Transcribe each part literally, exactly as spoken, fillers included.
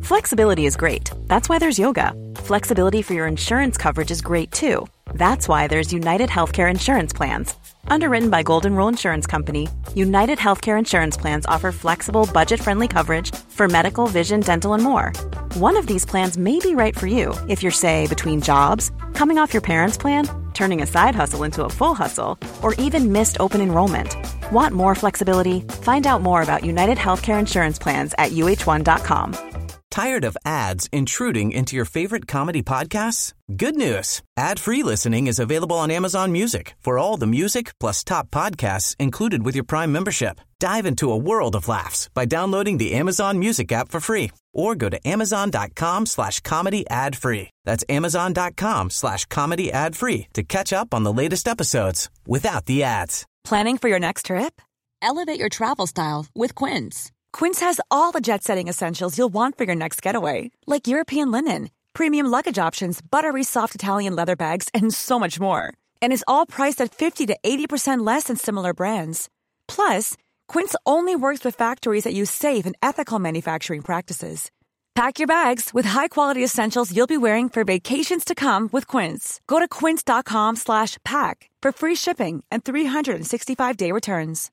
Flexibility is great. That's why there's yoga. Flexibility for your insurance coverage is great too. That's why there's United Healthcare Insurance Plans. Underwritten by Golden Rule Insurance Company, United Healthcare Insurance Plans offer flexible, budget-friendly coverage for medical, vision, dental, and more. One of these plans may be right for you if you're, say, between jobs, coming off your parents' plan, turning a side hustle into a full hustle, or even missed open enrollment. Want more flexibility? Find out more about United Healthcare Insurance Plans at U H one dot com. Tired of ads intruding into your favorite comedy podcasts? Good news. Ad-free listening is available on Amazon Music for all the music plus top podcasts included with your Prime membership. Dive into a world of laughs by downloading the Amazon Music app for free or go to amazon.com slash comedy ad-free. That's amazon.com slash comedy ad-free to catch up on the latest episodes without the ads. Planning for your next trip? Elevate your travel style with Quince. Quince has all the jet-setting essentials you'll want for your next getaway, like European linen, premium luggage options, buttery soft Italian leather bags, and so much more. And is all priced at fifty to eighty percent less than similar brands. Plus, Quince only works with factories that use safe and ethical manufacturing practices. Pack your bags with high-quality essentials you'll be wearing for vacations to come with Quince. Go to quince.com slash pack for free shipping and three sixty-five day returns.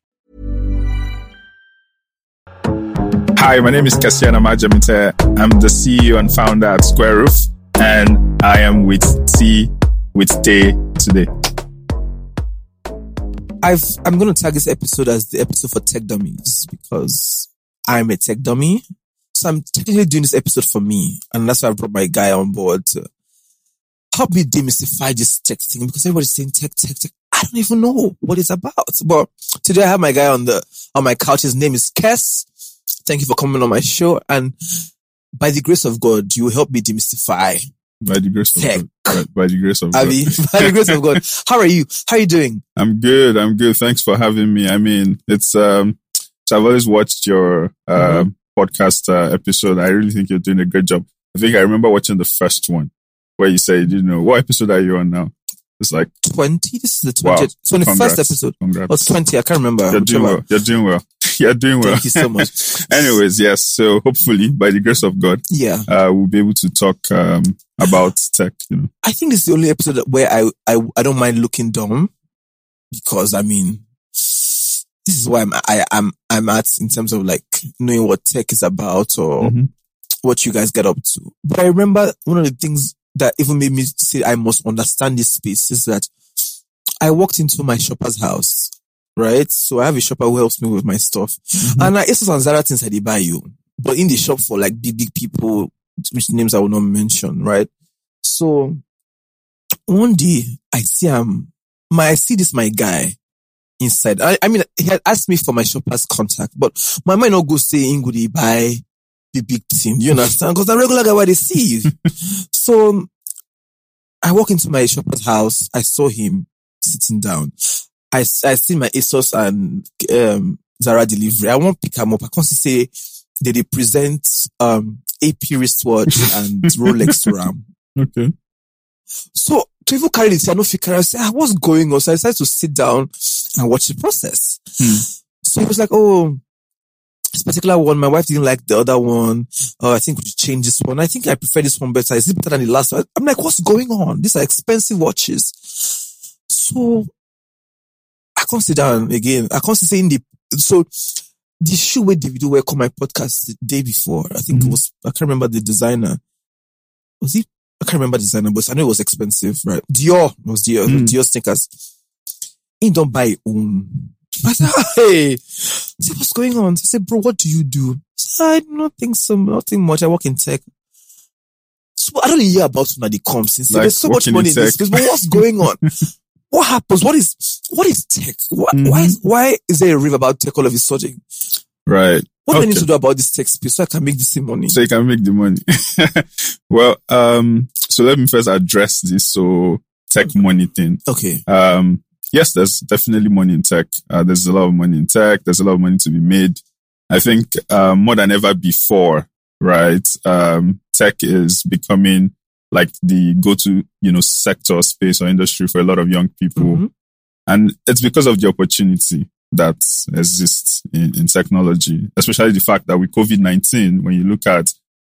Hi, my name is Cassiano Majamite. I'm the C E O and founder at Square Roof, and I am with T with Tay today. I've, I'm going to tag this episode as the episode for tech dummies because I'm a tech dummy. So I'm technically doing this episode for me, and that's why I brought my guy on board to help me demystify this tech thing, because everybody's saying tech, tech, tech. I don't even know what it's about. But today I have my guy on the on my couch. His name is Kes. Thank you for coming on my show, and by the grace of God, you will help me demystify by the grace tech. of God. By, by the grace of God. Abby, by the grace of God. How are you? How are you doing? I'm good. I'm good. Thanks for having me. I mean, it's um. So I've always watched your uh, mm-hmm. podcast uh, episode. I really think you're doing a great job. I think I remember watching the first one where you said, you know, what episode are you on now? It's like twenty. This is the twentieth. Wow. So the first episode Congrats. was twenty. I can't remember. You're doing well. You're doing well. You're doing well. Thank you so much. Anyways, yes. So hopefully, by the grace of God, yeah, uh, we'll be able to talk um, about tech. You know, I think this is the only episode where I I I don't mind looking dumb, because I mean, this is why I'm I, I'm I'm at in terms of like knowing what tech is about or mm-hmm. what you guys get up to. But I remember one of the things that even made me say I must understand this space is that I walked into my shopper's house, right? So I have a shopper who helps me with my stuff. Mm-hmm. And I also on Zara things I did buy you, but in the shop for like big, big people, which names I will not mention, right? So one day I see, um, my, I see this, my guy inside. I, I mean, he had asked me for my shopper's contact, but my mind not go say, Ingudi, buy the big thing. You understand? Because the regular guy, where they see you. So I walk into my shopper's house. I saw him sitting down. I, I see my ASOS and um, Zara delivery. I won't pick him up. I can't say they represent um, A P wristwatch and Rolex RAM. Okay. So to even carry this, I know if I say, ah, what's going on? So I decided to sit down and watch the process. Hmm. So he was like, oh, this particular one, my wife didn't like the other one. Oh, I think we should change this one. I think I prefer this one better. Is it better than the last one? I'm like, what's going on? These are expensive watches. So I can't sit down again. I can't say in the, so the shoe where Davido were on my podcast the day before. I think mm-hmm. it was, I can't remember the designer. Was he? I can't remember the designer, but I know it was expensive, right? Dior. It was Dior. Mm. Dior sneakers. He don't buy it own. I said, hey, I said, what's going on? I said, bro, what do you do? I said, I don't think so, nothing much. I work in tech. So I don't hear about when they come since like there's so much money in, in this space, but what's going on? What happens? What is, what is tech? What, mm-hmm. Why is, why is there a rave about tech all of a sudden? Right. What okay. do I need to do about this tech space so I can make the same money? So you can make the money. Well, um, so let me first address this so tech money thing. Okay. Um, yes, there's definitely money in tech. Uh, there's a lot of money in tech. There's a lot of money to be made. I think, uh, more than ever before, right? Um, tech is becoming like the go-to, you know, sector, space or industry for a lot of young people. Mm-hmm. And it's because of the opportunity that exists in, in technology, especially the fact that with COVID nineteen, when you look at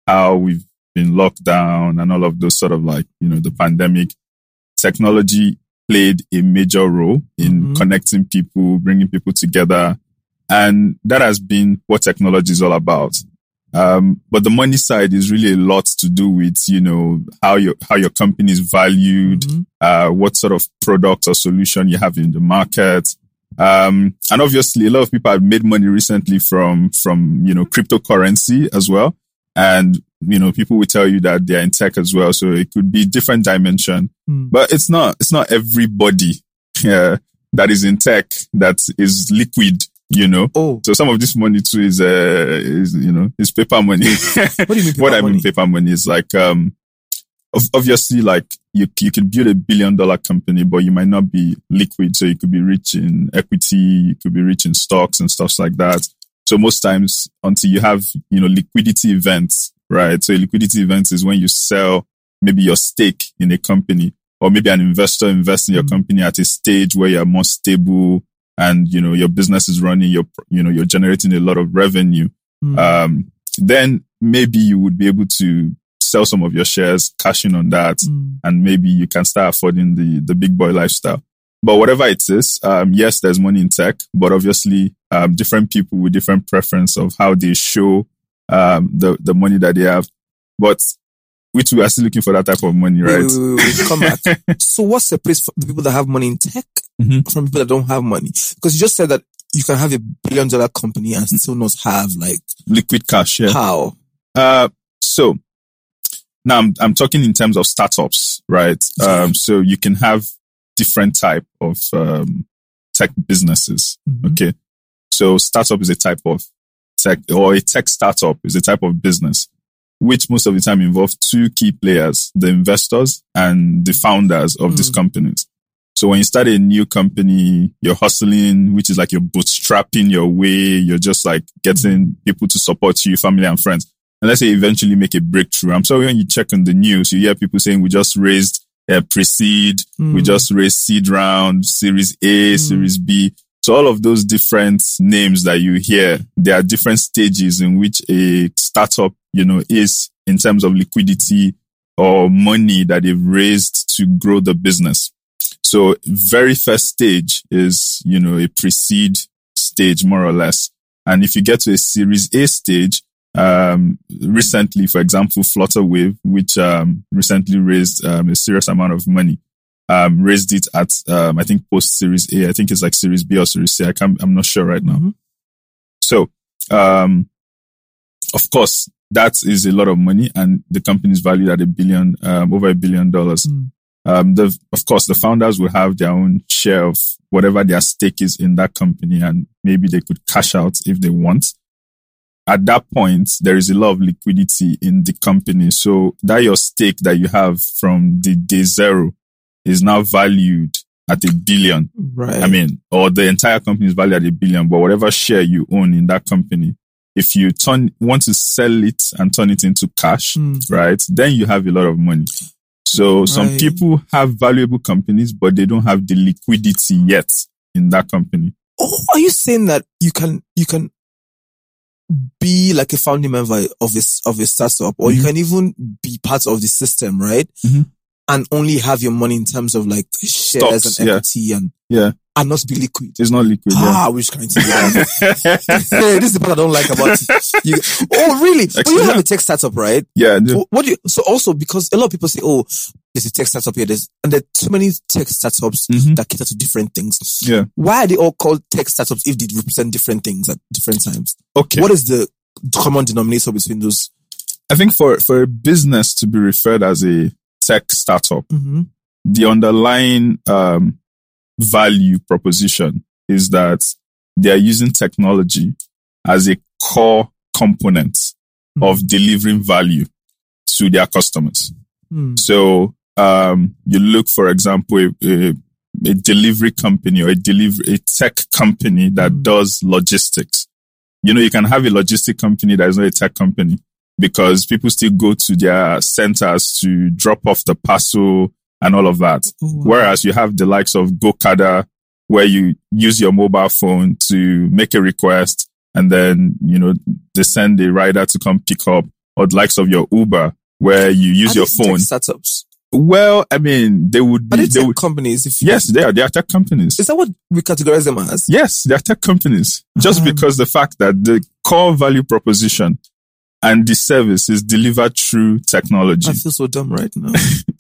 how we've been locked down and all of those sort of like, you know, the pandemic, technology played a major role in mm-hmm. connecting people, bringing people together. And that has been what technology is all about. Um, but the money side is really a lot to do with, you know, how your, how your company is valued, mm-hmm. uh, what sort of product or solution you have in the market. Um, and obviously a lot of people have made money recently from, from, you know, cryptocurrency as well. And, you know, people will tell you that they're in tech as well. So it could be different dimension, mm. but it's not, it's not everybody, uh, that is in tech that is liquid. You know, oh. So some of this money too is, uh, is, you know, is paper money. What do you mean paper what I money? mean paper money is like, um, obviously like you, you could build a billion dollar company, but you might not be liquid. So you could be rich in equity, you could be rich in stocks and stuff like that. So most times until you have, you know, liquidity events, right? So a liquidity event is when you sell maybe your stake in a company, or maybe an investor invests in your mm. company at a stage where you're more stable, and, you know, your business is running, you're, you know, you're generating a lot of revenue. Mm. Um, then maybe you would be able to sell some of your shares, cash in on that, mm. and maybe you can start affording the, the big boy lifestyle. But whatever it is, um, yes, there's money in tech, but obviously, um, different people with different preference of how they show, um, the, the money that they have. But we too are still looking for that type of money, right? Wait, wait, wait, wait. Come back. So what separates the people that have money in tech mm-hmm. from people that don't have money? Because you just said that you can have a billion dollar company and still not have like liquid cash. Yeah. How? Uh, so now I'm, I'm talking in terms of startups, right? Yeah. Um, so you can have different type of, um, tech businesses. Mm-hmm. Okay. So startup is a type of tech, or a tech startup is a type of business, which most of the time involve two key players, the investors and the founders of mm. these companies. So when you start a new company, you're hustling, which is like you're bootstrapping your way. You're just like getting people to support you, family and friends. And let's say eventually make a breakthrough. I'm sorry when you check on the news, you hear people saying we just raised a pre-seed, mm. we just raised seed round, series A, mm. series B. So all of those different names that you hear, there are different stages in which a startup, you know, is in terms of liquidity or money that they've raised to grow the business. So very first stage is, you know, a pre-seed stage, more or less. And if you get to a series A stage, um, recently, for example, Flutterwave, which, um, recently raised, um, a serious amount of money. Um, raised it at, um, I think post series A. I think it's like series B or series C. I can't, I'm not sure right now. Mm-hmm. So, um, of course, that is a lot of money and the company is valued at a billion, um, over a billion dollars. Mm. Um, the, of course, the founders will have their own share of whatever their stake is in that company and maybe they could cash out if they want. At that point, there is a lot of liquidity in the company. So that your stake that you have from the day zero is now valued at a billion. Right. I mean, or the entire company is valued at a billion, but whatever share you own in that company, if you turn, want to sell it and turn it into cash, mm. right, then you have a lot of money. So right. some people have valuable companies, but they don't have the liquidity yet in that company. Oh, are you saying that you can, you can be like a founding member of this, of a startup, or mm-hmm. you can even be part of the system, right? Mm-hmm. And only have your money in terms of like shares Stocks, and equity yeah. and yeah, and not be liquid. It's not liquid. Ah, yeah. I wish kind of that. This is the part I don't like about it. You, oh, really? But you have a tech startup, right? Yeah. So what do you? So also because a lot of people say, oh, there's a tech startup here, there's and there are too many tech startups mm-hmm. that cater to different things. Yeah. Why are they all called tech startups if they represent different things at different times? Okay. What is the common denominator between those? I think for for a business to be referred as a tech startup, mm-hmm. the underlying um, value proposition is that they are using technology as a core component mm-hmm. of delivering value to their customers. Mm-hmm. So um, you look, for example, a, a, a delivery company or a delivery a tech company that mm-hmm. does logistics. You know, you can have a logistic company that is not a tech company, because people still go to their centers to drop off the parcel and all of that. Oh, wow. Whereas you have the likes of GoCada, where you use your mobile phone to make a request and then, you know, they send a rider to come pick up, or the likes of your Uber, where you use Are your these tech phone. startups? Well, I mean, they would be. Are they they tech would, companies? If yes, they are. They are tech companies. Is that what we categorize them as? Yes, they are tech companies. Just Um, because the fact that the core value proposition and the service is delivered through technology. I feel so dumb right now.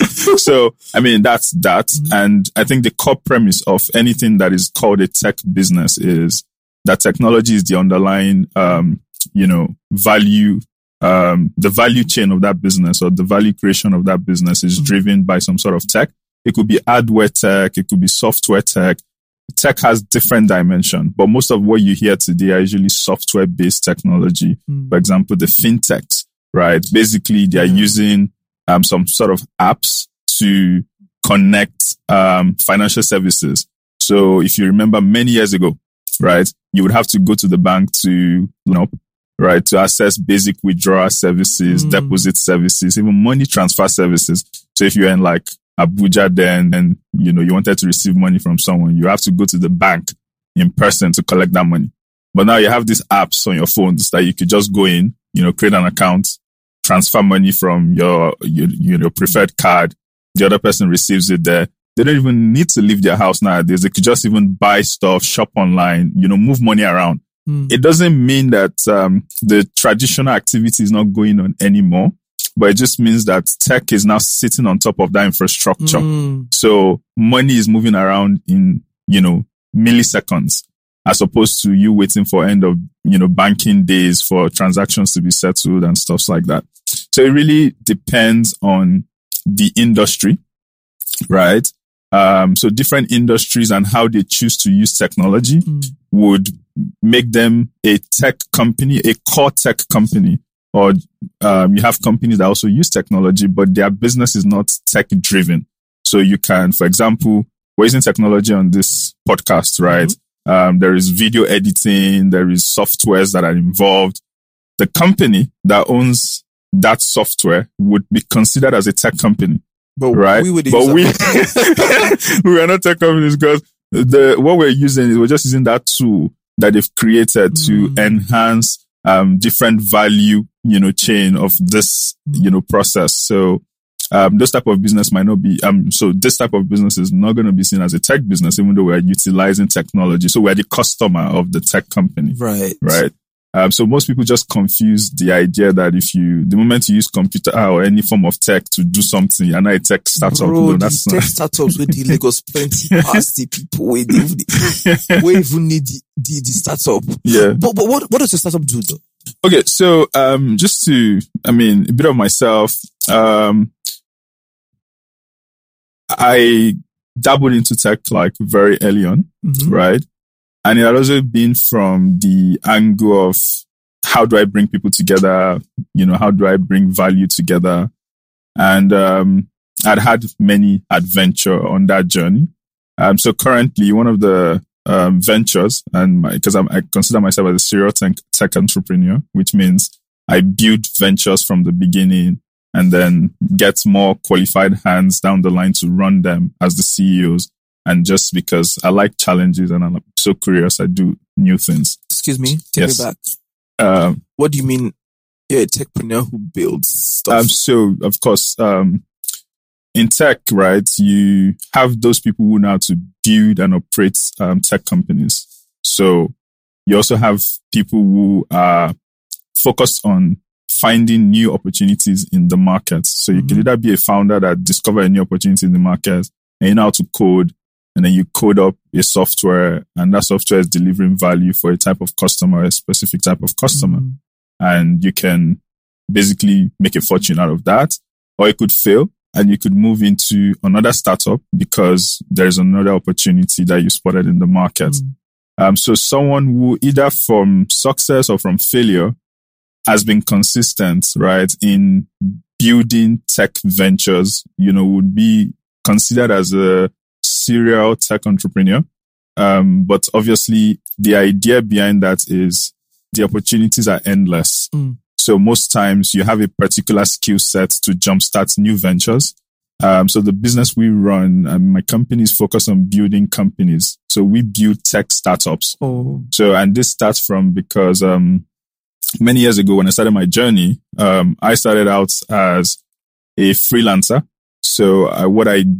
So, I mean, that's that. Mm-hmm. And I think the core premise of anything that is called a tech business is that technology is the underlying, um, you know, value, um, the value chain of that business, or the value creation of that business is mm-hmm. driven by some sort of tech. It could be hardware tech. It could be software tech. Tech has different dimensions, but most of what you hear today are usually software-based technology. Mm. For example, the fintechs, right? Basically, they are yeah. using um, some sort of apps to connect um, financial services. So if you remember many years ago, right, you would have to go to the bank to, you know, right, to access basic withdrawal services, mm. deposit services, even money transfer services. So if you're in like Abuja then, and you know, you wanted to receive money from someone, you have to go to the bank in person to collect that money. But now you have these apps on your phones that you could just go in, you know, create an account, transfer money from your, your, your preferred card. The other person receives it there. They don't even need to leave their house nowadays. They could just even buy stuff, shop online, you know, move money around. Mm. It doesn't mean that, um, the traditional activity is not going on anymore. But it just means that tech is now sitting on top of that infrastructure. Mm. So money is moving around in, you know, milliseconds, as opposed to you waiting for end of, you know, banking days for transactions to be settled and stuff like that. So it really depends on the industry, right? Um, so different industries and how they choose to use technology mm. would make them a tech company, a core tech company. Or um, you have companies that also use technology, but their business is not tech driven. So you can, for example, we're using technology on this podcast, right? Mm-hmm. Um, there is video editing, there is softwares that are involved. The company that owns that software would be considered as a tech company, but right? We would but we we are not tech companies because the what we're using is we're just using that tool that they've created mm. to enhance um different value, you know, chain of this, you know, process. So, um, this type of business might not be, um, so this type of business is not going to be seen as a tech business, even though we're utilizing technology. So we're the customer of the tech company. Right. Right. Um, so most people just confuse the idea that if you, the moment you use computer or any form of tech to do something, you're not a tech startup. Bro, no, that's tech not. startups with the Lagos plenty past the people we even need the, the, the startup. Yeah. But, but what, what does your startup do though? Okay, so um, just to, I mean, a bit of myself. Um, I dabbled into tech like very early on, mm-hmm. right? And it had also been from the angle of how do I bring people together? You know, how do I bring value together? And um, I'd had many adventure on that journey. Um, so currently, one of the Um, ventures, and because I consider myself as a serial tech, tech entrepreneur, which means I build ventures from the beginning and then get more qualified hands down the line to run them as the C E Os. And just because I like challenges and I'm so curious, I do new things. Excuse me, take yes. me back. Um, what do you mean you're a techpreneur who builds stuff? Um, so, of course, um, in tech, right, you have those people who know how to build and operate um, tech companies. So you also have people who are focused on finding new opportunities in the market. So you mm-hmm. can either be a founder that discover a new opportunity in the market and you know how to code, and then you code up a software, and that software is delivering value for a type of customer, a specific type of customer. Mm-hmm. And you can basically make a fortune out of that, or it could fail. And you could move into another startup because there's another opportunity that you spotted in the market. Mm. Um, so someone who either from success or from failure has been consistent, right, in building tech ventures, you know, would be considered as a serial tech entrepreneur. Um, but obviously the idea behind that is the opportunities are endless. Mm. So most times you have a particular skill set to jumpstart new ventures. Um, so the business we run, um, my company is focused on building companies. So we build tech startups. Oh. So, and this starts from because, um, many years ago when I started my journey, um, I started out as a freelancer. So uh, what I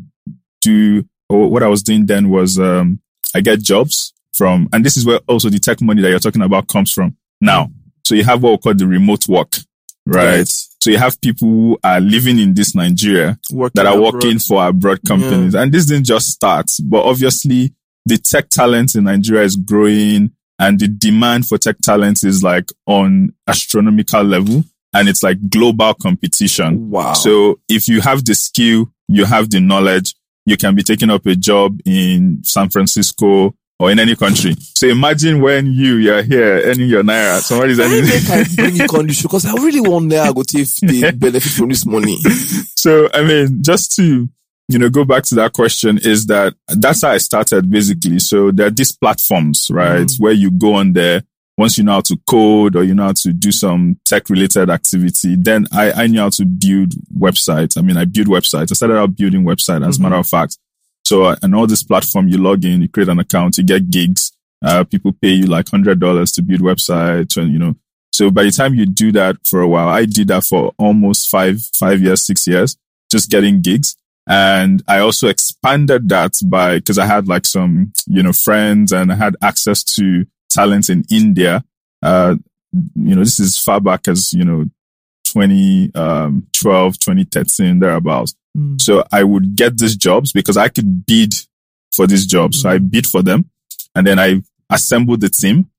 do, or what I was doing then was, um, I get jobs from, and this is where also the tech money that you're talking about comes from now. So you have what we call the remote work, right? right. So you have people who are living in this Nigeria working that are abroad. working for abroad companies. Yeah. And this didn't just start, but obviously the tech talent in Nigeria is growing and the demand for tech talent is like on astronomical level and it's like global competition. Wow. So if you have the skill, you have the knowledge, you can be taking up a job in San Francisco or in any country. So imagine when you, you're here earning your naira, somebody's earning. I bring you on the show because I really want naira go take the benefit from this money. So, I mean, just to, you know, go back to that question is that that's how I started basically. So there are these platforms, right, mm. where you go on there. Once you know how to code or you know how to do some tech related activity, then I, I knew how to build websites. I mean, I build websites. I started out building websites as mm-hmm. a matter of fact. So, uh, and all this platform, you log in, you create an account, you get gigs. Uh, people pay you like one hundred dollars to build websites and, you know, so by the time you do that for a while, I did that for almost five, five years, six years, just getting gigs. And I also expanded that by, cause I had like some, you know, friends and I had access to talent in India. Uh, you know, this is far back as, you know, twenty twelve, twenty thirteen, thereabouts. Mm. So I would get these jobs because I could bid for these jobs. Mm. So I bid for them and then I assembled the team,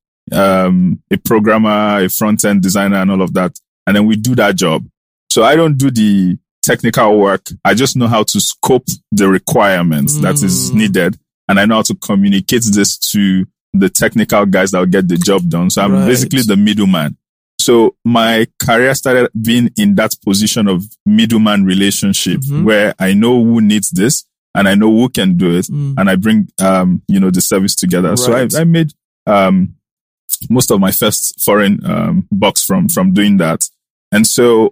um, a programmer, a front-end designer and all of that. And then we do that job. So I don't do the technical work. I just know how to scope the requirements mm. that is needed. And I know how to communicate this to the technical guys that will get the job done. So I'm right. basically the middleman. So my career started being in that position of middleman relationship mm-hmm. where I know who needs this and I know who can do it mm. and I bring, um, you know, the service together. Right. So I, I made, um, most of my first foreign, um, bucks from, from doing that. And so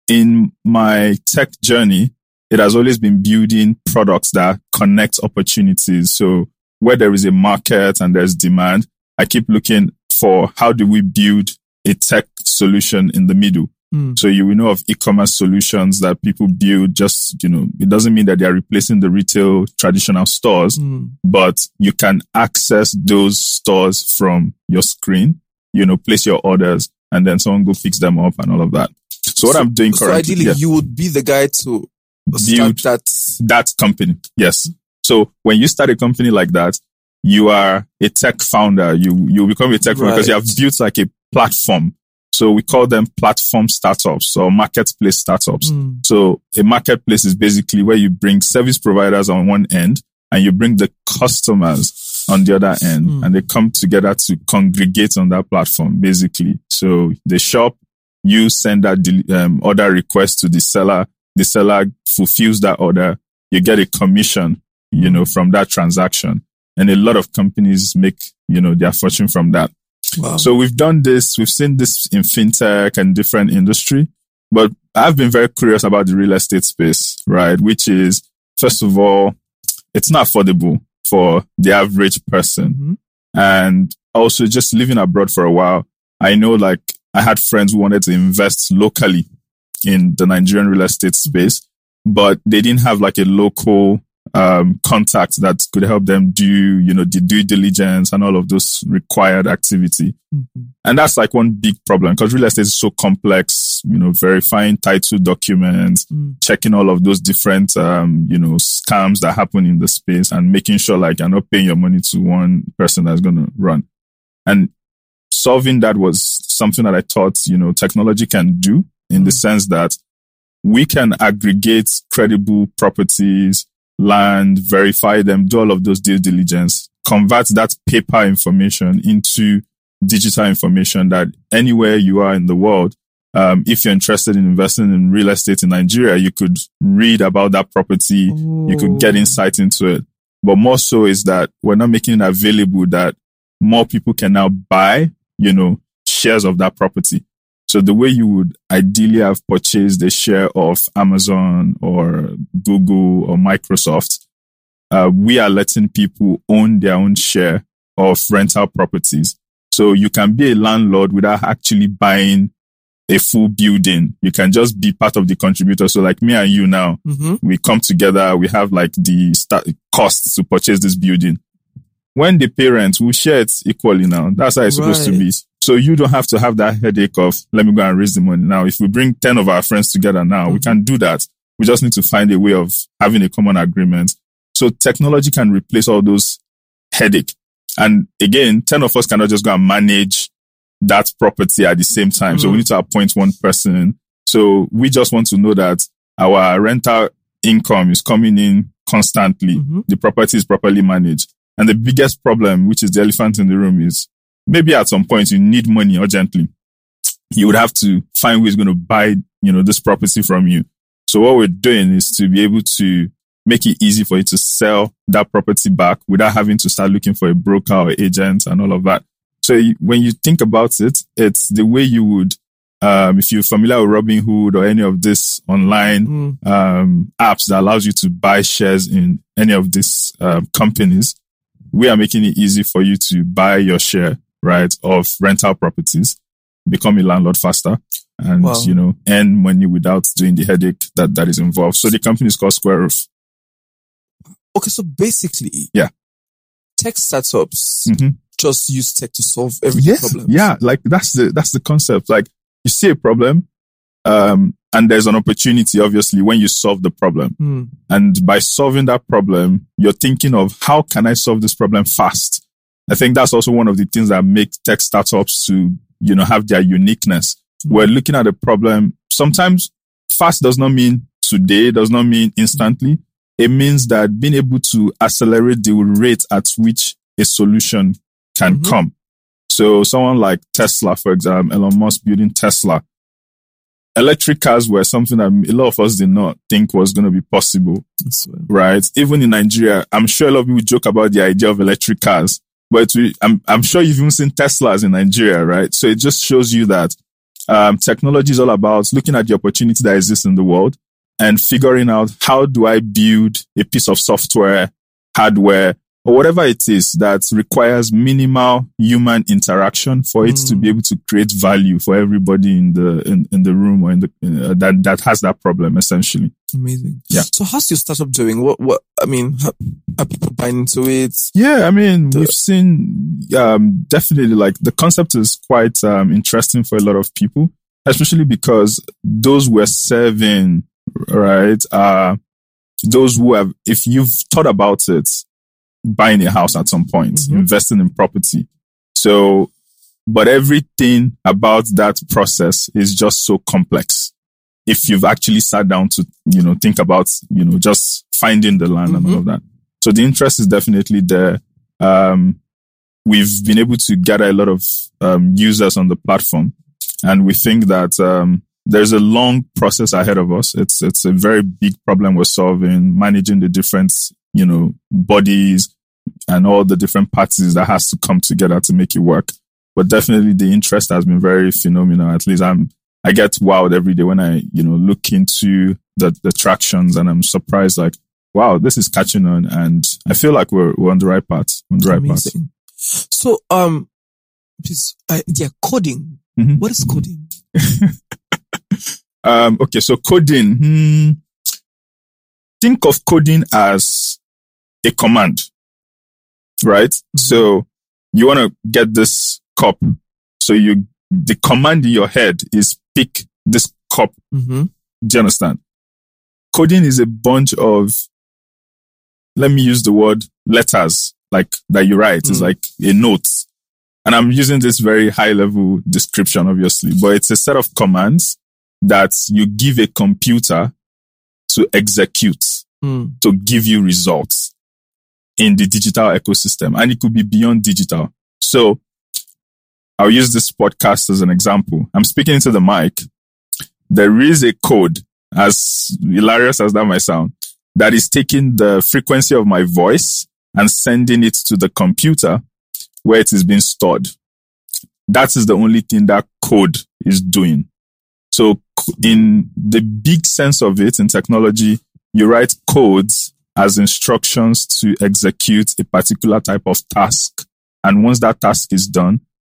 in my tech journey, it has always been building products that connect opportunities. So where there is a market and there's demand, I keep looking for how do we build a tech solution in the middle. Mm. So you will know of e-commerce solutions that people build just, you know, it doesn't mean that they are replacing the retail traditional stores, mm. but you can access those stores from your screen, you know, place your orders and then someone go fix them up and all of that. So what so, I'm doing currently. So ideally yeah, you would be the guy to build that, that company. Yes. So when you start a company like that, you are a tech founder. You, you become a tech founder because you have built like a platform. So we call them platform startups or marketplace startups. Mm. So a marketplace is basically where you bring service providers on one end and you bring the customers on the other end mm. and they come together to congregate on that platform basically. So they shop, you send that um, order request to the seller. The seller fulfills that order. You get a commission, you know, from that transaction. And a lot of companies make, you know, their fortune from that. Wow. So we've done this. We've seen this in fintech and different industry, but I've been very curious about the real estate space, right? Which is, first of all, it's not affordable for the average person. Mm-hmm. And also just living abroad for a while, I know like I had friends who wanted to invest locally in the Nigerian real estate space, but they didn't have like a local um contact that could help them do, you know, the due diligence and all of those required activity. Mm-hmm. And that's like one big problem because real estate is so complex, you know, verifying title documents, mm. checking all of those different, um, you know, scams that happen in the space and making sure like you're not paying your money to one person that's going to run. And solving that was something that I thought, you know, technology can do in mm. the sense that we can aggregate credible properties, land, verify them, do all of those due diligence, convert that paper information into digital information that anywhere you are in the world, um, if you're interested in investing in real estate in Nigeria, you could read about that property, Ooh. You could get insight into it. But more so is that we're not making it available that more people can now buy, you know, shares of that property. So the way you would ideally have purchased a share of Amazon or Google or Microsoft, uh, we are letting people own their own share of rental properties. So you can be a landlord without actually buying a full building. You can just be part of the contributor. So like me and you now, mm-hmm. we come together, we have like the start costs to purchase this building. When the parents will share it equally now, that's how it's right. supposed to be. So you don't have to have that headache of, let me go and raise the money. Now, if we bring ten of our friends together now, mm-hmm. we can do that. We just need to find a way of having a common agreement. So technology can replace all those headache. And again, ten of us cannot just go and manage that property at the same time. Mm-hmm. So we need to appoint one person. So we just want to know that our rental income is coming in constantly. Mm-hmm. The property is properly managed. And the biggest problem, which is the elephant in the room, is maybe at some point you need money urgently. You would have to find who is going to buy, you know, this property from you. So what we're doing is to be able to make it easy for you to sell that property back without having to start looking for a broker or agent and all of that. So you, when you think about it, it's the way you would, um, if you're familiar with Robinhood or any of this online mm. um, apps that allows you to buy shares in any of these uh, companies, we are making it easy for you to buy your share, right, of rental properties, become a landlord faster, and, wow. you know, earn money without doing the headache that, that is involved. So the company is called Square Roof. Okay, so basically, yeah, tech startups mm-hmm. just use tech to solve every yes, problem. Yeah, like that's the that's the concept. Like you see a problem, um, and there's an opportunity, obviously, when you solve the problem. Mm. And by solving that problem, you're thinking of how can I solve this problem fast? I think that's also one of the things that make tech startups to, you know, have their uniqueness. Mm. We're looking at a problem. Sometimes fast does not mean today, does not mean instantly. Mm. It means that being able to accelerate the rate at which a solution can mm-hmm. come. So someone like Tesla, for example, Elon Musk building Tesla. Electric cars were something that a lot of us did not think was going to be possible, right? Even in Nigeria, I'm sure a lot of people joke about the idea of electric cars, but we, I'm, I'm sure you've even seen Teslas in Nigeria, right? So it just shows you that um, technology is all about looking at the opportunity that exists in the world and figuring out how do I build a piece of software, hardware, or whatever it is that requires minimal human interaction for it mm. to be able to create value for everybody in the in, in the room or in the uh, that that has that problem essentially. Amazing. Yeah. So how's your startup doing? What what I mean, how, are people buying into it? Yeah, I mean, the- we've seen um, definitely like the concept is quite um, interesting for a lot of people, especially because those we're serving, right, are those who have, if you've thought about it, buying a house at some point, mm-hmm. investing in property. So, but everything about that process is just so complex. If you've actually sat down to, you know, think about, you know, just finding the land mm-hmm. and all of that. So the interest is definitely there. Um, we've been able to gather a lot of, um, users on the platform, and we think that, um, there's a long process ahead of us. It's, it's a very big problem we're solving, managing the different, you know, bodies and all the different parties that has to come together to make it work. But definitely the interest has been very phenomenal. At least I'm, I get wowed every day when I, you know, look into the, the tractions, and I'm surprised like, wow, this is catching on, and I feel like we're, we're on the right path, on the right Amazing. path. So, um, please, uh, yeah, coding. Mm-hmm. What is coding? um, okay. So coding, hmm, think of coding as a command, right? Mm-hmm. So you want to get this cup. So you, the command in your head is pick this cup. Mm-hmm. Do you understand? Coding is a bunch of, let me use the word letters, like that you write. Mm-hmm. It's like a note. And I'm using this very high level description, obviously, but it's a set of commands that you give a computer to execute, mm. to give you results in the digital ecosystem. And it could be beyond digital. So I'll use this podcast as an example. I'm speaking into the mic. There is a code, as hilarious as that might sound, that is taking the frequency of my voice and sending it to the computer where it is being stored. That is the only thing that code is doing. So in the big sense of it, in technology, you write codes as instructions to execute a particular type of task. And once that task is done,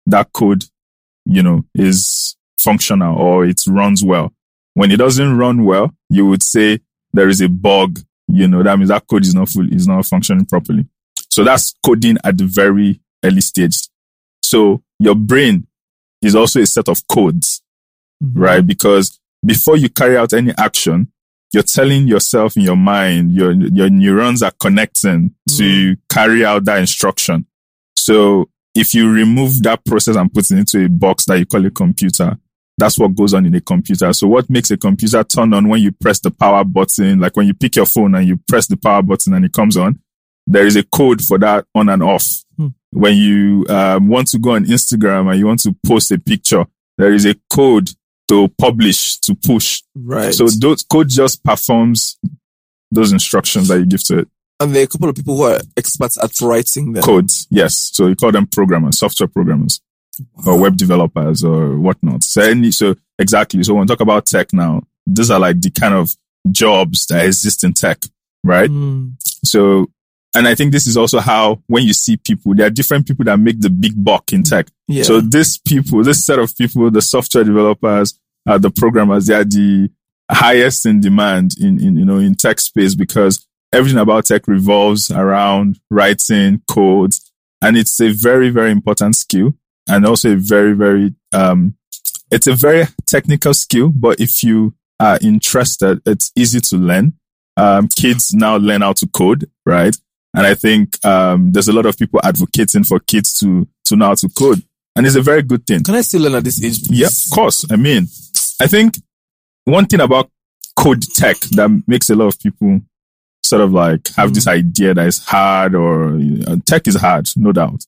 that code, you know, is functional or it runs well. When it doesn't run well, you would say there is a bug, you know, that means that code is not full, is not functioning properly. So that's coding at the very early stage. So your brain is also a set of codes, mm-hmm. right? Because before you carry out any action, you're telling yourself in your mind, your, your neurons are connecting mm-hmm. to carry out that instruction. So if you remove that process and put it into a box that you call a computer, that's what goes on in a computer. So what makes a computer turn on when you press the power button, like when you pick your phone and you press the power button and it comes on, there is a code for that on and off. Hmm. When you um, want to go on Instagram and you want to post a picture, there is a code to publish, to push. Right. So those code just performs those instructions that you give to it. And there are a couple of people who are experts at writing them. Codes, yes. So you call them programmers, software programmers. Wow. Or web developers or whatnot. So, any, so exactly. So when we talk about tech now, these are like the kind of jobs that exist in tech, right? Mm. So, and I think this is also how, when you see people, there are different people that make the big buck in tech. Yeah. So these people, this set of people, the software developers, uh, the programmers, they are the highest in demand in, in, you know, in tech space, because everything about tech revolves around writing codes. And it's a very, very important skill. And also a very, very, um, it's a very technical skill, but if you are interested, it's easy to learn. Um, kids now learn how to code, right? And I think, um, there's a lot of people advocating for kids to, to know how to code. And it's a very good thing. Can I still learn at this age, please? Yeah, of course. I mean, I think one thing about code tech that makes a lot of people sort of like have mm. this idea that it's hard, or uh, tech is hard, no doubt.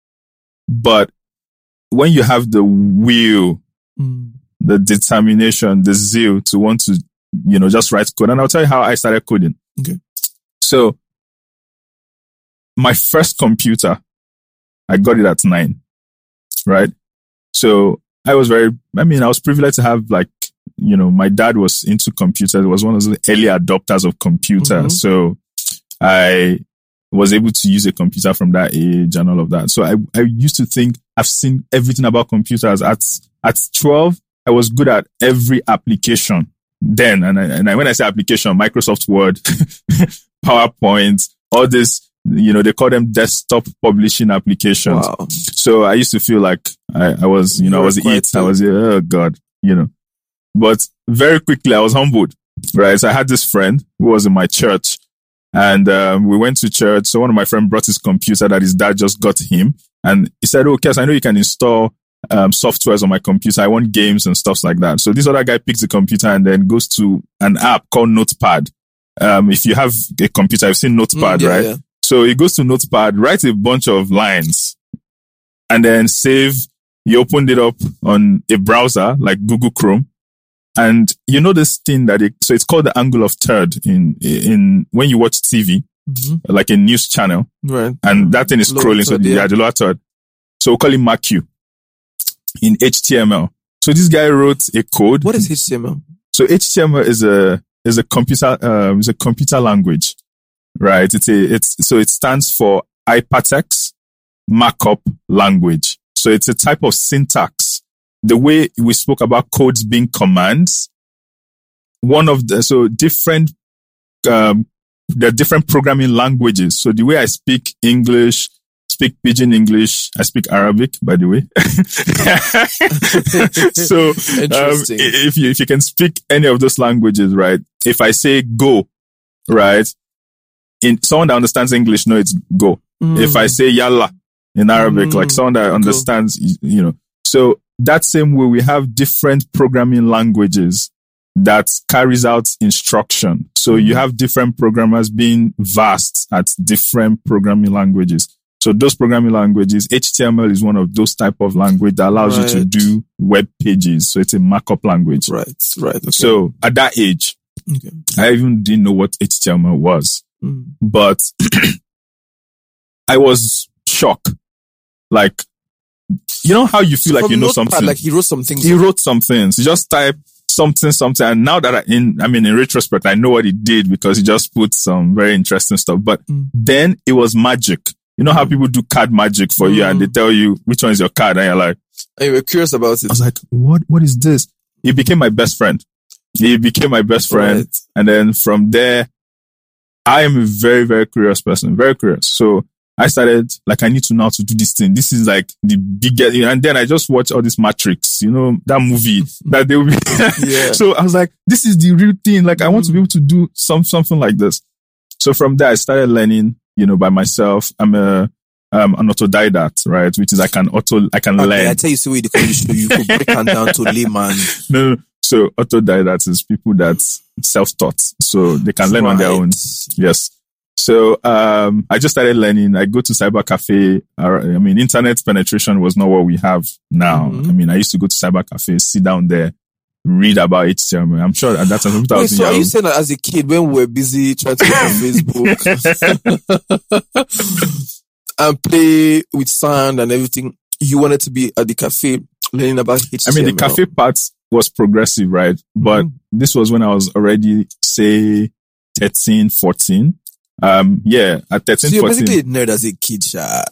But when you have the will, mm. the determination, the zeal to want to, you know, just write code. And I'll tell you how I started coding. Okay. So my first computer, I got it at nine, right? So I was very, I mean, I was privileged to have, like, you know, my dad was into computers. He was one of the early adopters of computers. Mm-hmm. So I was able to use a computer from that age and all of that. So I, I used to think I've seen everything about computers. At, at twelve, I was good at every application then. And I, and I, when I say application, Microsoft Word, PowerPoint, all this, you know, they call them desktop publishing applications. Wow. So I used to feel like I, I was, you know, I was it. I was, oh God, you know, but very quickly I was humbled, right? So I had this friend who was in my church. And um, we went to church. So one of my friends brought his computer that his dad just got him. And he said, oh, Kes, I know you can install um, softwares on my computer. I want games and stuff like that. So this other guy picks the computer and then goes to an app called Notepad. Um, if you have a computer, I've seen Notepad, mm, yeah, right? Yeah. So he goes to Notepad, writes a bunch of lines, and then save. He opened it up on a browser like Google Chrome. And you know this thing that it, so it's called the angle of third in, in, when you watch T V, mm-hmm. like a news channel. Right. And that thing is lower scrolling. Third, so yeah. yeah, the lower third. So we'll call it M A C U in H T M L. So this guy wrote a code. What is H T M L? So H T M L is a, is a computer, um, is a computer language, right? It's a, it's, so it stands for Hypertext Markup Language. So it's a type of syntax. The way we spoke about codes being commands, one of the, so different, um, there are different programming languages. So the way I speak English, speak Pidgin English, I speak Arabic, by the way. So, um, if you, if you can speak any of those languages, right? If I say go, right? In someone that understands English, know it's go. Mm. If I say yalla in Arabic, mm. like someone that understands, go. you know, so that same way we have different programming languages that carries out instruction. So you have different programmers being vast at different programming languages. So those programming languages, H T M L is one of those type of language that allows right. you to do web pages. So it's a markup language. Right, right. Okay. So at that age, okay. I even didn't know what H T M L was, mm. but I was shocked. Like, you know how you feel so like you know something? Pad, like he wrote some things. He wrote some things. He just typed something, something. And now that I, in, I mean, in retrospect, I know what he did because he just put some very interesting stuff. But mm. then it was magic You know how people do card magic for mm. you and they tell you which one is your card and you're like, and you were curious about it. I was like, what, what is this? He became my best friend. He became my best friend. Right. And then from there, I am a very, very curious person, very curious. So I started, like, I need to know how to do this thing. This is like the biggest, you know, and then I just watched all this Matrix, you know, that movie that they will be. Yeah. So I was like, this is the real thing. Like, I want to be able to do some, something like this. So from there, I started learning, you know, by myself. I'm a, um, an autodidact, right? Which is I can auto, I can okay, learn. I tell you, so you you could break it down to layman. No, no. So autodidact is people that self-taught. So they can learn right. on their own. Yes. So, um, I just started learning. I go to cyber cafe. I mean, internet penetration was not what we have now. Mm-hmm. I mean, I used to go to cyber cafes, sit down there, read about H T M L. I'm sure at that time, Wait, so are you saying that as a kid, when we were busy trying to get on Facebook and play with sound and everything, you wanted to be at the cafe learning about H T M L? I mean, the cafe part was progressive, right? But mm-hmm. this was when I was already, say, thirteen, fourteen. Um, yeah, at thirteen, so you're fourteen. basically a nerd as a kid, Sha.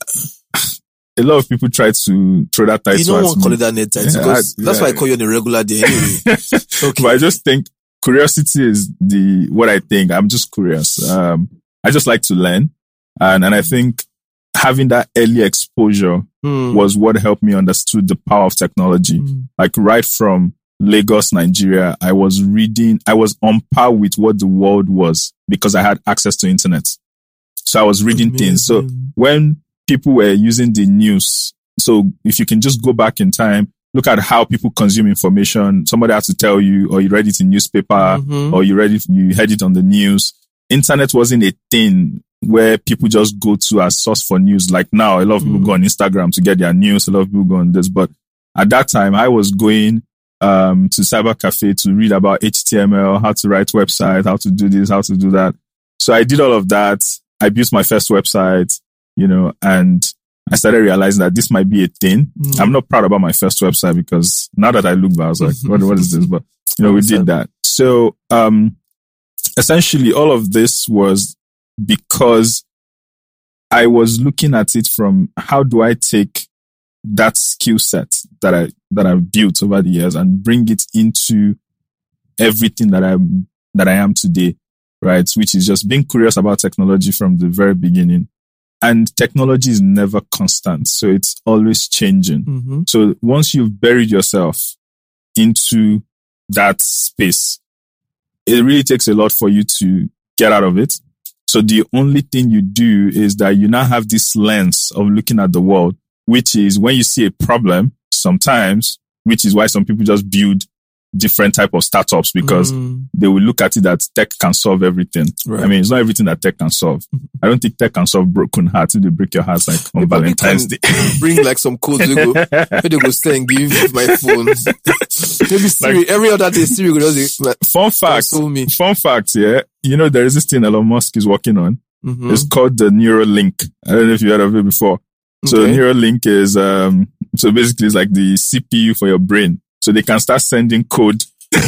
A lot of people try to throw that title. You don't want to call it that nerd title, yeah, because I, that's yeah. why I call you on a regular day anyway. Okay. But I just think curiosity is the, what I think. I'm just curious. Um, I just like to learn. And, and I think having that early exposure mm. was what helped me understood the power of technology. Mm. Like right from Lagos, Nigeria, I was reading, I was on par with what the world was because I had access to internet. So I was reading Amazing. things. So when people were using the news, so if you can just go back in time, look at how people consume information. Somebody has to tell you, or you read it in newspaper, mm-hmm. or you read it, you heard it on the news. Internet wasn't a thing where people just go to as source for news. Like now, a lot of people mm. go on Instagram to get their news. A lot of people go on this, but at that time I was going um, to cyber cafe to read about H T M L, how to write websites, how to do this, how to do that. So I did all of that. I built my first website, you know, and I started realizing that this might be a thing. Mm. I'm not proud about my first website because now that I look back, I was like, what, what is this? But, you know, we did that. So, um, essentially all of this was because I was looking at it from how do I take that skill set that I, that I've built over the years and bring it into everything that I'm, that I am today, right? Which is just being curious about technology from the very beginning. And technology is never constant. So it's always changing. Mm-hmm. So once you've buried yourself into that space, it really takes a lot for you to get out of it. So the only thing you do is that you now have this lens of looking at the world, which is when you see a problem sometimes, which is why some people just build different type of startups because mm. they will look at it that tech can solve everything. Right. I mean, it's not everything that tech can solve. I don't think tech can solve broken hearts. If they break your hearts like on Valentine's Day. Bring like some codes. They go, they go stay and give my phone. Maybe Siri, like, every other day Siri will just like, fun fact, fun fact, yeah. You know, there is this thing Elon Musk is working on. Mm-hmm. It's called the Neuralink. I don't know if you heard of it before. So okay. Neuralink is, um, so basically it's like the C P U for your brain. So they can start sending code.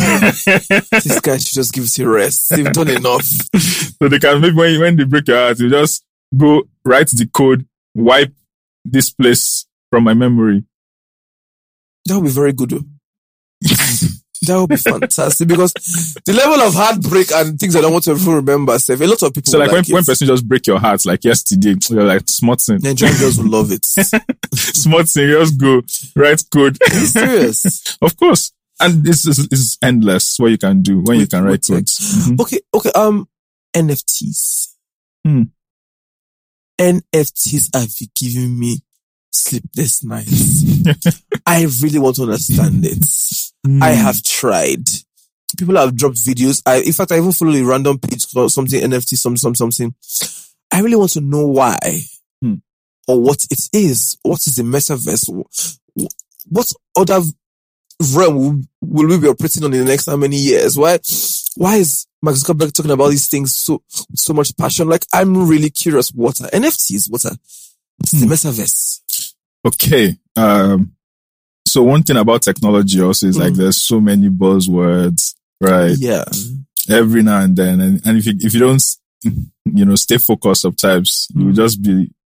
This guy should just give you rest. They've done enough. So they can, maybe when, when they break your heart, you just go write the code, wipe this place from my memory. That would be very good. That would be fantastic because the level of heartbreak and things I don't want to remember, Seth, a lot of people So like, like when, when person just break your heart, like yesterday, you're like, smart thing. Nigerian girls will love it. Smart thing, just go, write code. Are you serious? Of course. And this is, is endless what you can do when with, you can write codes. Mm-hmm. Okay, okay, um, N F Ts. Hmm. N F Ts have given me sleepless nights. I really want to understand it. Mm. I have tried. People have dropped videos. I, in fact, I even follow a random page called something N F T, some, some, something. I really want to know why mm. or what it is. What is the metaverse? What other realm will, will we be operating on in the next how many years? Why, why is Mark Zuckerberg talking about these things so, with so much passion? Like, I'm really curious. What are N F Ts? What are, what's mm. the metaverse? Okay. Um, So one thing about technology also is like mm. there's so many buzzwords, right? Yeah. Every now and then. And, and if you, if you don't, you know, stay focused sometimes, mm. you will just be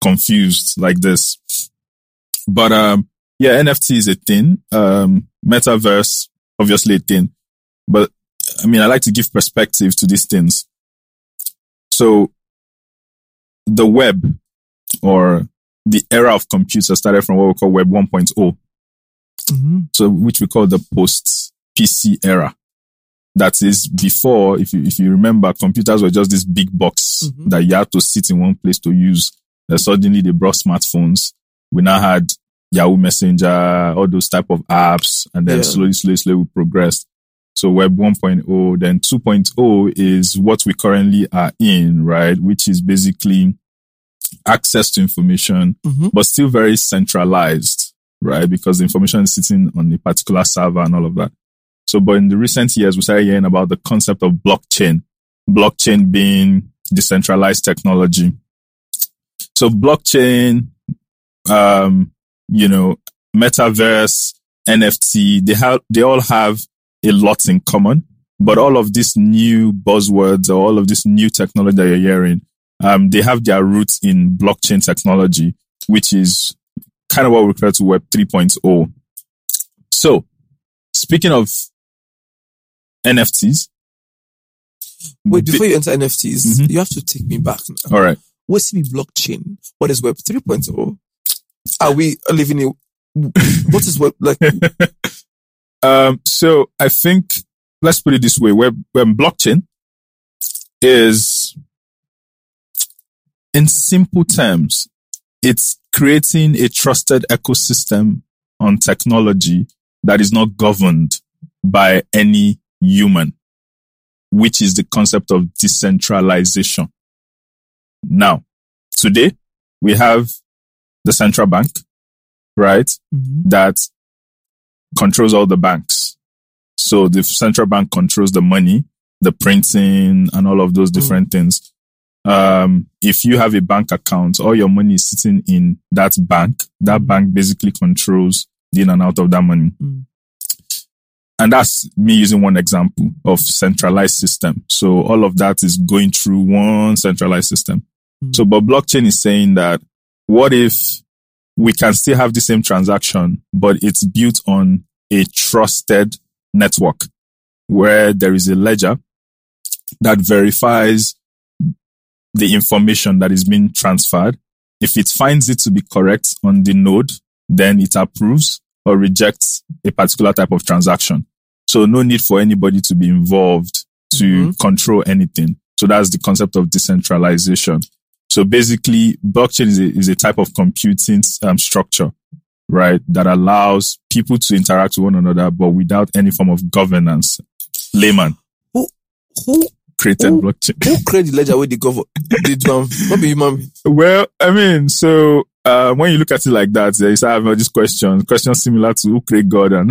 confused like this. But, um, yeah, N F T is a thing. Um, metaverse, obviously a thing. But, I mean, I like to give perspective to these things. So, the web, or the era of computers, started from what we call Web one point oh. Mm-hmm. So, which we call the post-P C era. That is before, if you, if you remember, computers were just this big box mm-hmm. that you had to sit in one place to use. Then suddenly they brought smartphones. We now had Yahoo Messenger, all those type of apps, and then yeah. slowly, slowly, slowly we progressed. So Web one point oh, then two point oh is what we currently are in, right? Which is basically access to information, mm-hmm. but still very centralized, right? Because the information is sitting on a particular server and all of that. So, but in the recent years, we started hearing about the concept of blockchain. Blockchain being decentralized technology. So blockchain, um, you know, metaverse, N F T, they have, they all have a lot in common, but all of these new buzzwords or all of this new technology that you're hearing, um, they have their roots in blockchain technology, which is kind of what we refer to Web three point oh. So, speaking of N F Ts. Wait, before you enter N F Ts, mm-hmm. you have to take me back now. All right. What's the blockchain? What is Web three point oh? Are we living in, what is Web, like? um, so I think, let's put it this way. Web, web blockchain is, in simple terms, it's creating a trusted ecosystem on technology that is not governed by any human, which is the concept of decentralization. Now, today, we have the central bank, right, mm-hmm. that controls all the banks. So the central bank controls the money, the printing, and all of those different mm-hmm. things. Um, if you have a bank account, all your money is sitting in that bank. That mm-hmm. bank basically controls the in and out of that money. Mm-hmm. And that's me using one example of centralized system. So all of that is going through one centralized system. Mm-hmm. So, but blockchain is saying that what if we can still have the same transaction, but it's built on a trusted network where there is a ledger that verifies the information that is being transferred. If it finds it to be correct on the node, then it approves or rejects a particular type of transaction. So no need for anybody to be involved to mm-hmm. control anything. So that's the concept of decentralization. So basically, blockchain is a, is a type of computing um, structure, right, that allows people to interact with one another, but without any form of governance. Layman. Who, who created who, blockchain? Who created the ledger with the government? Did um, not be human? Well, I mean, so uh, when you look at it like that, you start having all these questions, questions similar to who created God and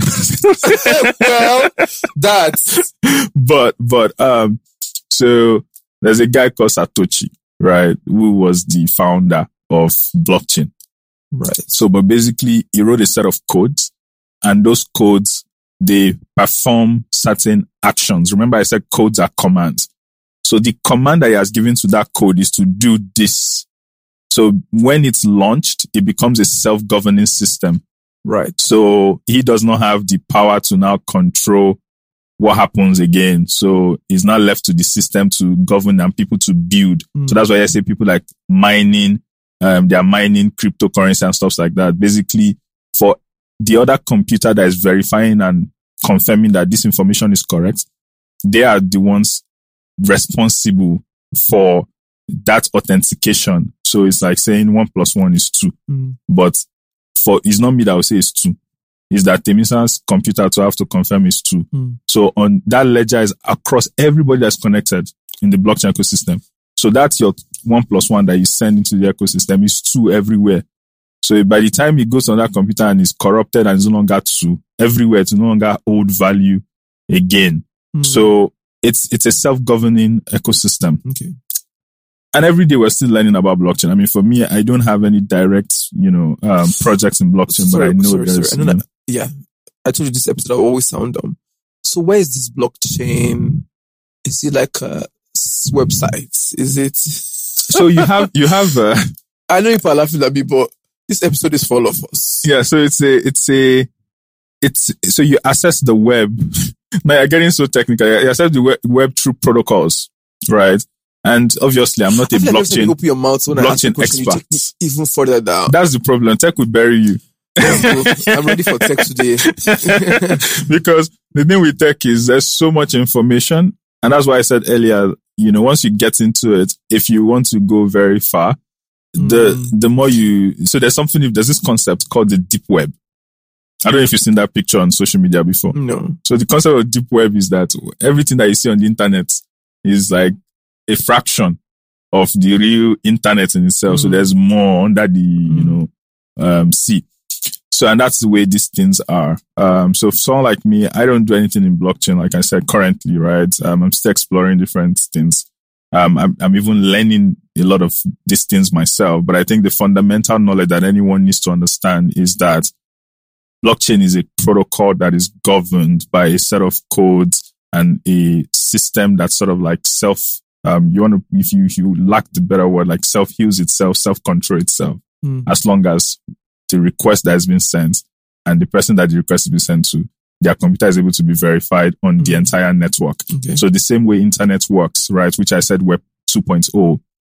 well, that's but but um, so there's a guy called Satoshi, right, who was the founder of blockchain. Right. So, but basically, he wrote a set of codes, and those codes, they perform certain actions. Remember, I said codes are commands. So the command that he has given to that code is to do this. So when it's launched, it becomes a self-governing system. Right. So he does not have the power to now control what happens again. So it's not left to the system to govern and people to build. Mm. So that's why I say people like mining, um, they are mining cryptocurrency and stuff like that. Basically, for the other computer that is verifying and confirming that this information is correct, they are the ones responsible for that authentication. So it's like saying one plus one is two. Mm. But for, it's not me that will say it's two. It's that Temisa's computer to have to confirm is two. Mm. So on that ledger is across everybody that's connected in the blockchain ecosystem. So that's your one plus one that you send into the ecosystem is two everywhere. So by the time it goes on that computer and is corrupted and is no longer two, everywhere it's no longer hold value again. Mm. So it's it's a self-governing ecosystem. Okay. And every day we're still learning about blockchain. I mean, for me, I don't have any direct, you know, um, projects in blockchain, sorry, but I know sorry, there's... Sorry. I know that, yeah. I told you this episode, I always sound dumb. So where is this blockchain? Is it like a website? Is it... So you have, you have, uh, I know people are laughing at me, but this episode is for all of us. Yeah, so it's a, it's a, it's, so you access the web. Now you're getting so technical. You access the web, web through protocols, right? And obviously, I'm not I a feel like blockchain, you open your mouth when I ask a blockchain question, you take me expert. even further down. That's the problem. Tech will bury you. I'm ready for tech today. Because the thing with tech is there's so much information. And that's why I said earlier, you know, once you get into it, if you want to go very far, mm. the, the more you, so there's something, there's this concept called the deep web. I don't know if you've seen that picture on social media before. No. So the concept of deep web is that everything that you see on the internet is like a fraction of the real internet in itself. Mm. So there's more under the, mm. you know, um, sea. So, and that's the way these things are. Um, so for someone like me, I don't do anything in blockchain, like I said, currently, right? Um, I'm still exploring different things. Um, I'm, I'm even learning a lot of these things myself, but I think the fundamental knowledge that anyone needs to understand is that blockchain is a protocol that is governed by a set of codes and a system that's sort of like self, um, you want to, if you, if you lack the better word, like self-heals itself, self-control itself, mm. as long as the request that has been sent and the person that the request has been sent to, their computer is able to be verified on mm. the entire network. Okay. So the same way internet works, right, which I said Web two point oh,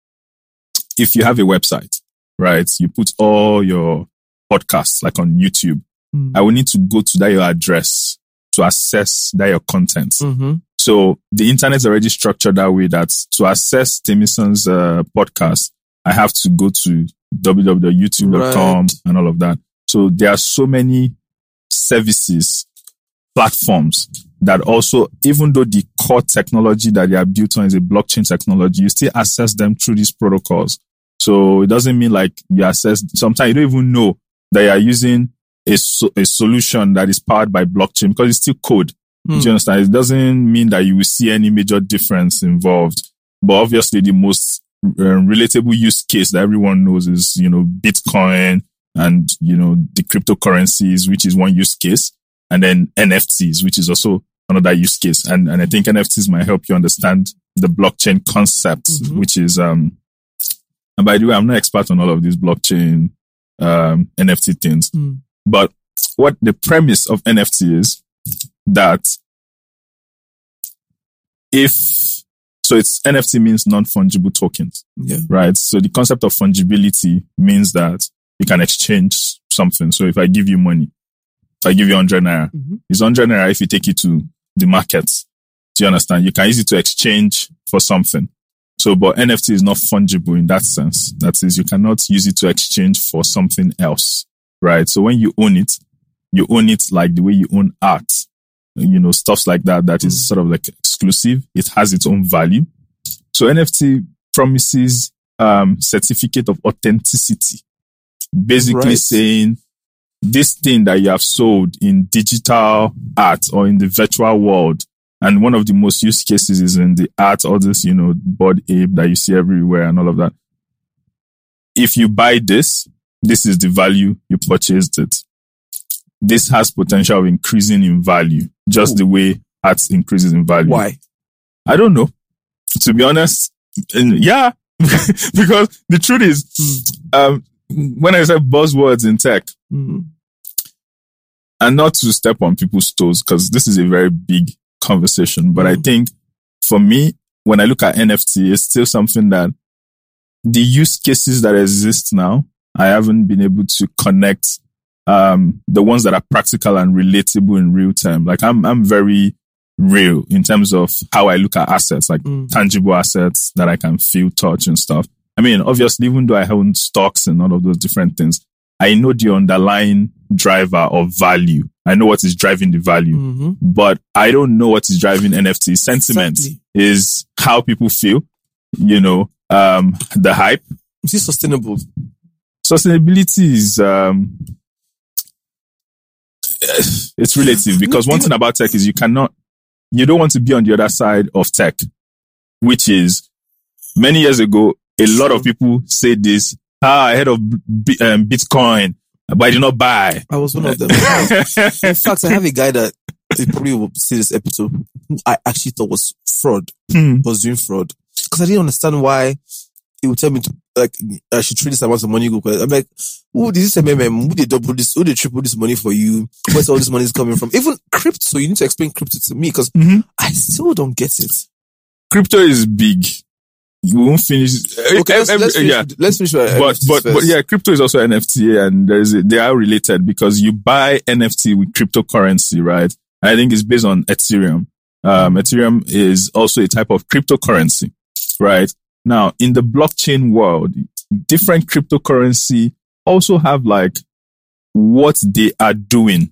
if you have a website, right, you put all your podcasts like on YouTube, mm. I will need to go to that your address to access that your content. Mm-hmm. So the internet is already structured that way that to access Timison's uh, podcast, I have to go to w w w dot youtube dot com right. and all of that. So there are so many services, platforms that also, even though the core technology that they are built on is a blockchain technology, you still access them through these protocols. So it doesn't mean like you access, sometimes you don't even know that you are using a, so, a solution that is powered by blockchain because it's still code. Mm. Do you understand? It doesn't mean that you will see any major difference involved. But obviously the most Uh, relatable use case that everyone knows is, you know, Bitcoin and, you know, the cryptocurrencies, which is one use case, and then N F Ts, which is also another use case. And, and I think N F Ts might help you understand the blockchain concept, mm-hmm. which is, um, and by the way, I'm not expert on all of these blockchain, um, N F T things, mm. but what the premise of N F T is that if, So it's N F T means non-fungible tokens, yeah. right? So the concept of fungibility means that you can exchange something. So if I give you money, if I give you one hundred naira, mm-hmm. it's one hundred naira if you take it to the market. Do you understand? You can use it to exchange for something. So, but N F T is not fungible in that sense. That is, you cannot use it to exchange for something else, right? So when you own it, you own it like the way you own art. You know, stuff like that, that is mm. sort of like exclusive. It has its own value. So N F T promises, um, certificate of authenticity. Basically right. saying this thing that you have sold in digital art or in the virtual world. And one of the most use cases is in the art, all this, you know, Bored Ape that you see everywhere and all of that. If you buy this, this is the value you purchased it. This has potential of increasing in value, just Ooh. the way art increases in value. Why? I don't know. To be honest, and yeah, because the truth is, mm. um, when I say buzzwords in tech, mm. and not to step on people's toes, because this is a very big conversation, but mm. I think for me, when I look at N F T, it's still something that the use cases that exist now, I haven't been able to connect Um, the ones that are practical and relatable in real time. Like I'm, I'm very real in terms of how I look at assets, like mm. tangible assets that I can feel, touch and stuff. I mean, obviously, even though I own stocks and all of those different things, I know the underlying driver of value. I know what is driving the value, mm-hmm. but I don't know what is driving N F T. Sentiment exactly. is how people feel, you know, um, the hype. Is it sustainable? Sustainability is, um, it's relative because one thing about tech is you cannot, you don't want to be on the other side of tech, which is many years ago, a lot of people say this, ah, I heard of B- um, Bitcoin, but I did not buy. I was one of them. In fact, I have a guy that he probably will see this episode who I actually thought was fraud, hmm. was doing fraud. Because I didn't understand why it would tell me to, like, I should trade this amount of money. I'm like, who this is M M M? Who they double this? Who they triple this money for you? Where's all this money is coming from? Even crypto, you need to explain crypto to me because mm-hmm. I still don't get it. Crypto is big. You won't finish. Okay, let's, let's finish. Yeah. Let's finish. But but, but yeah, crypto is also N F T, and there's a, they are related because you buy N F T with cryptocurrency, right? I think it's based on Ethereum. Um, Ethereum is also a type of cryptocurrency, right? Now, in the blockchain world, different cryptocurrency also have like what they are doing.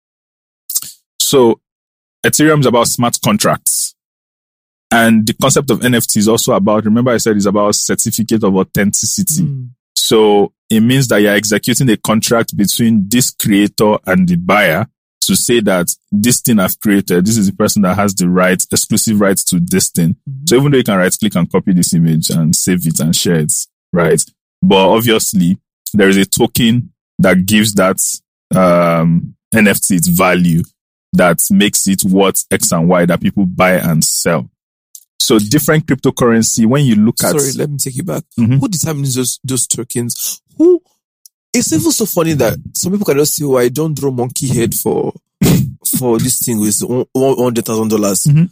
So Ethereum is about smart contracts. And the concept of N F T is also about, remember I said it's about certificate of authenticity. Mm. So it means that you're executing a contract between this creator and the buyer to say that this thing I've created, this is the person that has the right, exclusive rights to this thing. Mm-hmm. So even though you can right click and copy this image and save it and share it, right? But obviously there is a token that gives that, um, N F T its value that makes it worth X and Y that people buy and sell. So different cryptocurrency, when you look at... Sorry, let me take you back. Mm-hmm. Who determines those, those tokens? Who... It's even so funny that some people can just say, oh, I don't draw monkey head for, for this thing with one hundred thousand dollars. Mm-hmm.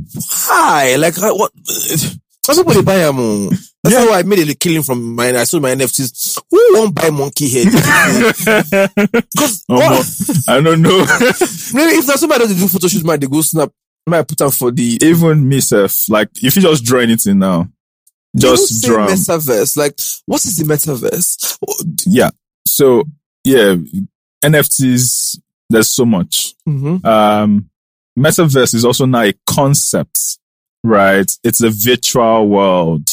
Why? Like, what? Some people, they buy them. That's yeah. how I made a killing from my, I sold my N F Ts. Who won't buy monkey head? Because, oh, I don't know. Maybe if not somebody doesn't do photo shoots, might they go snap, might put them for the... Even myself, like, if you just draw anything now, just draw. Metaverse. Like, what is the metaverse? Yeah. So, yeah, N F Ts, there's so much. Mm-hmm. Um, metaverse is also now a concept, right? It's a virtual world.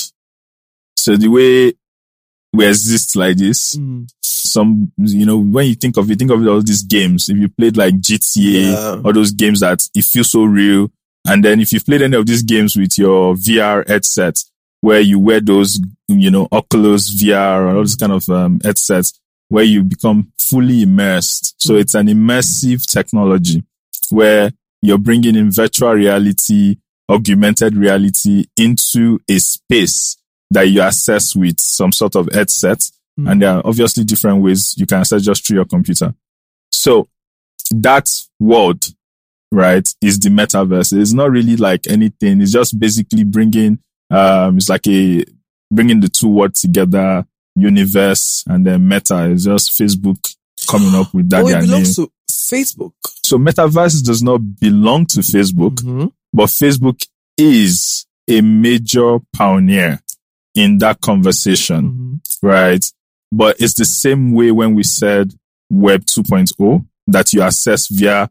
So the way we exist like this, mm. some, you know, when you think of it, think of it, all these games. If you played like G T A, yeah. all those games that it feels so real. And then if you've played any of these games with your V R headset, where you wear those, you know, Oculus V R or all those kind of um, headsets, where you become fully immersed. So it's an immersive technology where you're bringing in virtual reality, augmented reality into a space that you access with some sort of headset. Mm. And there are obviously different ways you can access just through your computer. So that world, right, is the metaverse. It's not really like anything. It's just basically bringing, um, it's like a, bringing the two words together. Universe and then Meta is just Facebook coming up with that. Oh, it belongs name. to Facebook. So Metaverse does not belong to Facebook, mm-hmm. but Facebook is a major pioneer in that conversation, mm-hmm. right? But it's the same way when we said Web two point oh that you access via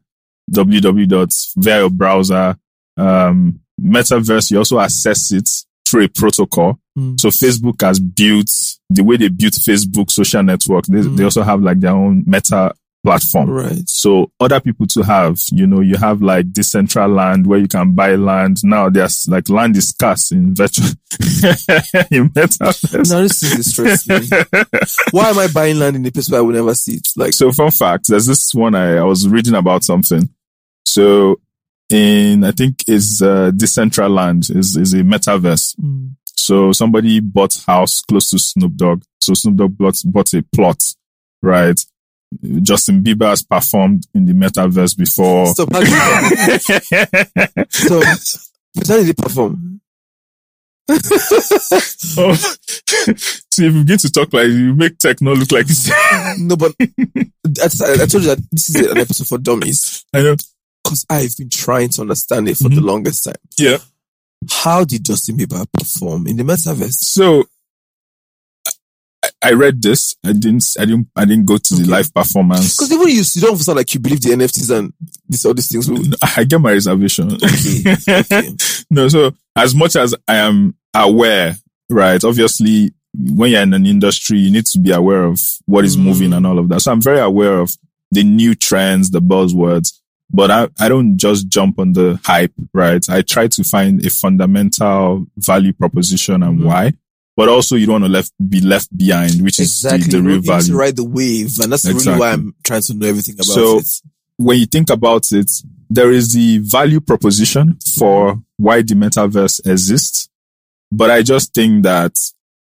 www. via your browser. Um, Metaverse, you also access it through a protocol. Mm. So Facebook has built the way they built Facebook social network. They, mm. they also have like their own Meta platform. Right. So other people to have, you know, you have like Decentraland where you can buy land. Now there's like land is scarce in virtual, in Metaverse. Now this is distressing. Why am I buying land in a place where I will never see it? Like, so fun fact, there's this one I, I was reading about something. So in, I think it's, uh, Decentraland is, is a metaverse. Mm. So somebody bought house close to Snoop Dogg. So Snoop Dogg bought, bought a plot, right? Justin Bieber has performed in the metaverse before. Stop. So, how did he perform? Oh. See, if you begin to talk like you make techno look like this. No, but I, I told you that this is an episode for dummies. I know. Because I've been trying to understand it for mm-hmm. the longest time. Yeah. How did Justin Bieber perform in the metaverse? So, I, I read this. I didn't. I didn't. I didn't go to okay. the live performance. Because even you, you don't sound like you believe the N F Ts and this all these things. No, I get my reservation. Okay. Okay. No, so as much as I am aware, right? Obviously, when you're in an industry, you need to be aware of what is mm. moving and all of that. So I'm very aware of the new trends, the buzzwords. But I, I don't just jump on the hype, right? I try to find a fundamental value proposition and mm-hmm. why. But also you don't want to left, be left behind, which exactly. is the, the real you value. Need to ride the wave. And that's exactly. really why I'm trying to know everything about so, it. When you think about it, there is the value proposition for why the metaverse exists. But I just think that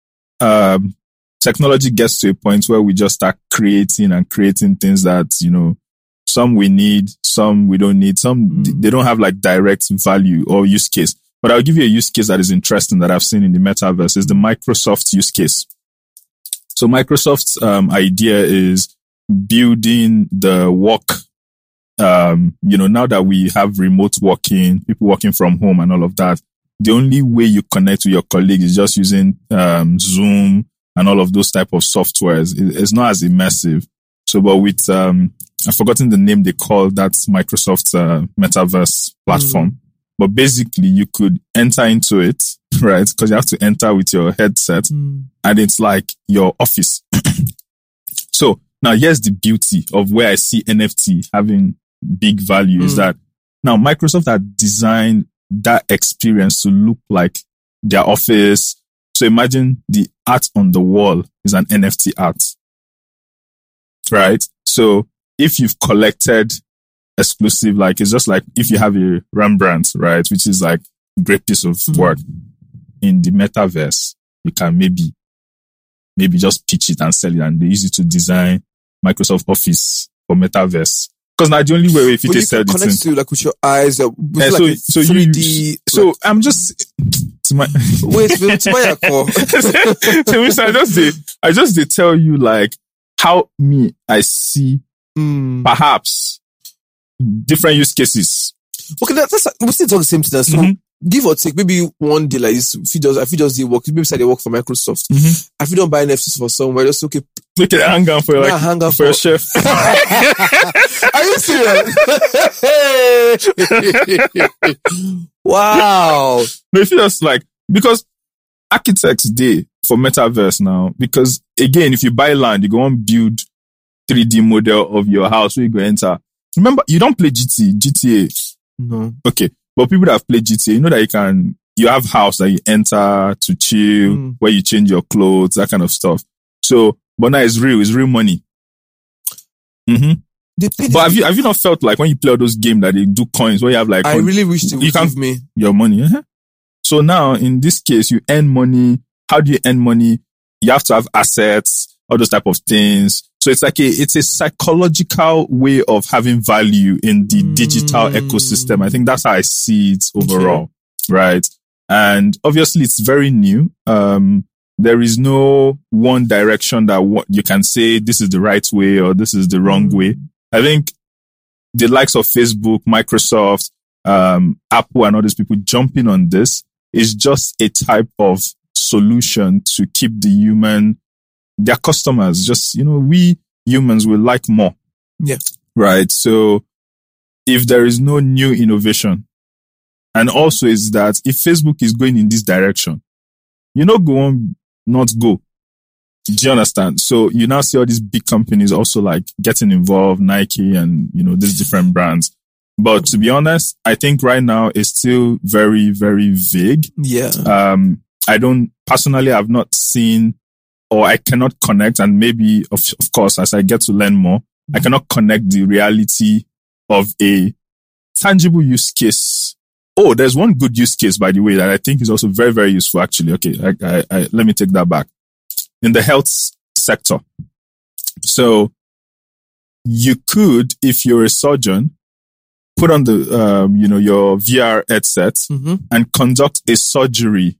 um, technology gets to a point where we just start creating and creating things that, you know, some we need, some we don't need, some mm. they don't have like direct value or use case. But I'll give you a use case that is interesting that I've seen in the metaverse is the Microsoft use case. So Microsoft's um, idea is building the work. Um, you know, now that we have remote working, people working from home and all of that, the only way you connect with your colleagues is just using um, Zoom and all of those type of softwares. It's not as immersive. So, but with um, I've forgotten the name they call that Microsoft uh, metaverse platform. Mm. But basically, you could enter into it, right? Because you have to enter with your headset, mm. and it's like your office. So now, here's the beauty of where I see N F T having big value mm. is that now Microsoft had designed that experience to look like their office. So imagine the art on the wall is an N F T art, right? So if you've collected exclusive, like it's just like if you have a Rembrandt, right, which is like a great piece of mm. work in the metaverse, you can maybe, maybe just pitch it and sell it, and they use it to design Microsoft Office for metaverse. Because now the only way if you just sell it, connect to like with your eyes, uh, with yeah, like so, so three D. You, so like, I'm just to my wait, to my call. To me, so I just did, I just did tell you like how me I see mm. perhaps different use cases. Okay, that, that's we still talk the same thing. So mm-hmm. give or take, maybe one day like this, if you just if you just did work, maybe say they work for Microsoft. Mm-hmm. If you don't buy N F Ts for somewhere, just okay. Make it a hang on for like yeah, hang on for, for a chef. Are you serious? Wow. No, if you just like because architects day for metaverse now, because again, if you buy land, you go and build three D model of your house where you go enter. Remember, you don't play G T A. G T A. No. Okay. But people that have played G T A, you know that you can, you have house that you enter to chill, mm. where you change your clothes, that kind of stuff. So, but now it's real, it's real money. Mm-hmm. But have you, have you not felt like when you play all those games that they do coins where you have like, I coins, really wish they would give me your money. Uh-huh. So now in this case, you earn money. How do you earn money? You have to have assets, all those type of things. So it's like a, it's a psychological way of having value in the mm. digital ecosystem. I think that's how I see it overall. Okay. Right. And obviously it's very new. Um, there is no one direction that what you can say this is the right way or this is the wrong mm. way. I think the likes of Facebook, Microsoft, um, Apple and all these people jumping on this is just a type of solution to keep the human, their customers, just, you know, we humans will like more. Yeah. Right. So if there is no new innovation, and also is that if Facebook is going in this direction, you know, go on, not go. Do you understand? So you now see all these big companies also like getting involved, Nike and, you know, these different brands. But to be honest, I think right now it's still very, very vague. Yeah. Um, I don't personally, I've not seen or I cannot connect. And maybe of, of course, as I get to learn more, I cannot connect the reality of a tangible use case. Oh, there's one good use case, by the way, that I think is also very, very useful. Actually, okay, I, I, I, let me take that back. In the health sector, so you could, if you're a surgeon, put on the, um, you know, your V R headset mm-hmm. and conduct a surgery,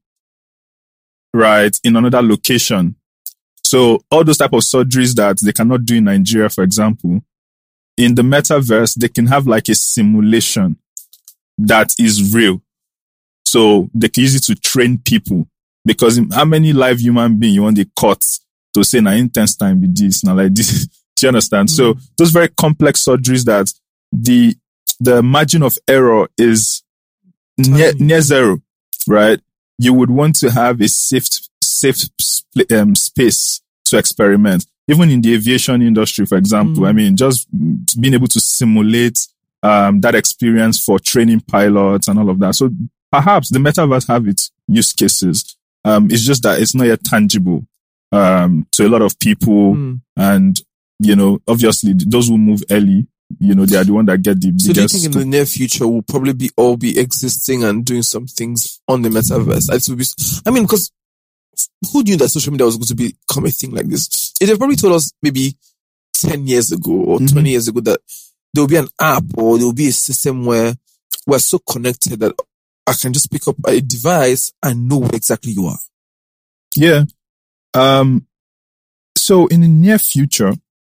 right, in another location. So all those type of surgeries that they cannot do in Nigeria, for example, in the metaverse, they can have like a simulation that is real. So they can use it to train people, because how many live human beings you want the cut to say, now intense time with this, now like this. Do you understand? Mm-hmm. So those very complex surgeries that the, the margin of error is near, near zero, right? You would want to have a safe, safe um, space to experiment. Even in the aviation industry, for example, mm-hmm. I mean, just being able to simulate Um, that experience for training pilots and all of that. So perhaps the metaverse have its use cases. Um, it's just that it's not yet tangible, um, to a lot of people. Mm. And, you know, obviously those who move early, you know, they are the one that get the biggest. So do you think in the near future will probably be all be existing and doing some things on the metaverse? It will be, I mean, because who knew that social media was going to become a thing like this? If they probably told us maybe ten years ago or mm-hmm. twenty years ago that there will be an app or there will be a system where we're so connected that I can just pick up a device and know where exactly you are. Yeah. Um, so in the near future,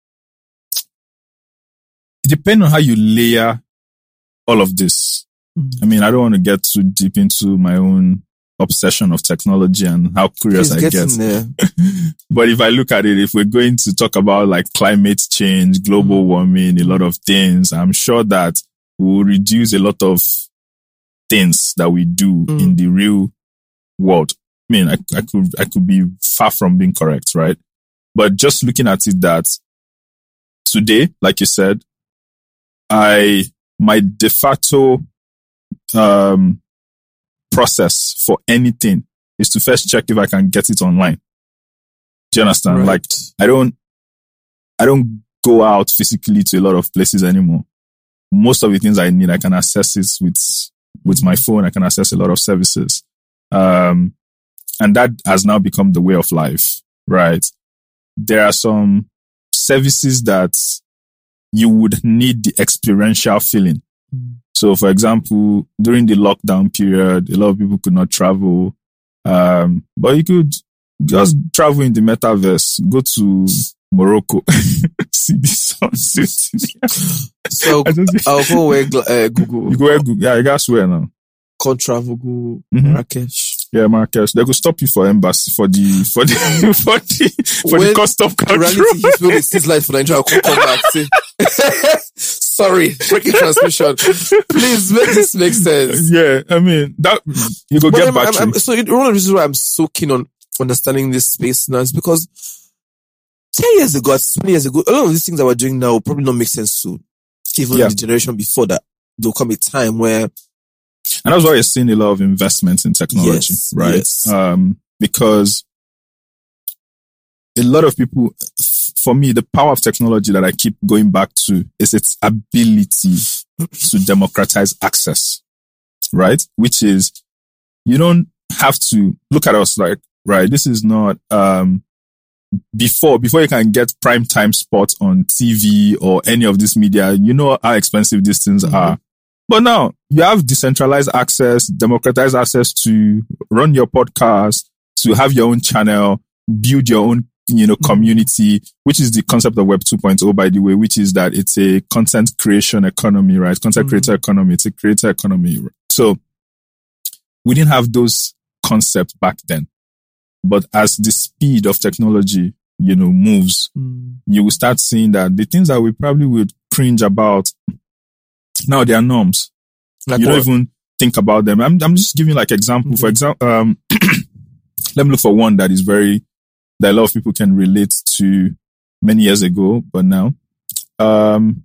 depending on how you layer all of this, mm-hmm. I mean, I don't want to get too deep into my own obsession of technology and how curious I get. There. But if I look at it, if we're going to talk about like climate change, global warming, a lot of things, I'm sure that we'll reduce a lot of things that we do mm. in the real world. I mean, I, I could, I could be far from being correct, right? But just looking at it that today, like you said, I, my de facto, um, process for anything is to first check if I can get it online. Do you understand? Right. Like, I don't, I don't go out physically to a lot of places anymore. Most of the things I need, I can access it with, with my phone. I can access a lot of services. Um, and that has now become the way of life, right? There are some services that you would need the experiential feeling. Mm. So, for example, during the lockdown period, a lot of people could not travel. Um, but you could just travel in the metaverse, go to Morocco, see the sunset. So, I'll go where uh, Google. You go where Google. Yeah, you guys swear now. Can't travel, go mm-hmm. Marrakesh. Yeah, Marrakesh. They could stop you for embassy, for the, for the, for the, for when the custom control. Reality is when it's light for Nigeria, I'll come back. Say, sorry, breaking transmission. Please make this make sense. Yeah, I mean, that, you go but get I'm, battery. I'm, I'm, so one of the reasons why I'm so keen on understanding this space now is because ten years ago, twenty years ago, a lot of these things that we're doing now will probably not make sense to even yeah. the generation before that. There'll come a time where, and that's why you're seeing a lot of investments in technology, yes, right? Yes. Um, because a lot of people, for me, the power of technology that I keep going back to is its ability to democratize access, right? Which is, you don't have to look at us like, right, this is not, um, before, before you can get prime time spots on T V or any of this media, you know how expensive these things mm-hmm. are. But now you have decentralized access, democratized access to run your podcast, to have your own channel, build your own, you know, community, which is the concept of Web two point oh, by the way, which is that it's a content creation economy, right? Content mm-hmm. creator economy. It's a creator economy. So we didn't have those concepts back then. But as the speed of technology, you know, moves, mm. you will start seeing that the things that we probably would cringe about, now they are norms. Like you what? Don't even think about them. I'm, I'm just giving like example. Mm-hmm. For example, um, let me look for one that is very, that a lot of people can relate to many years ago, but now, um,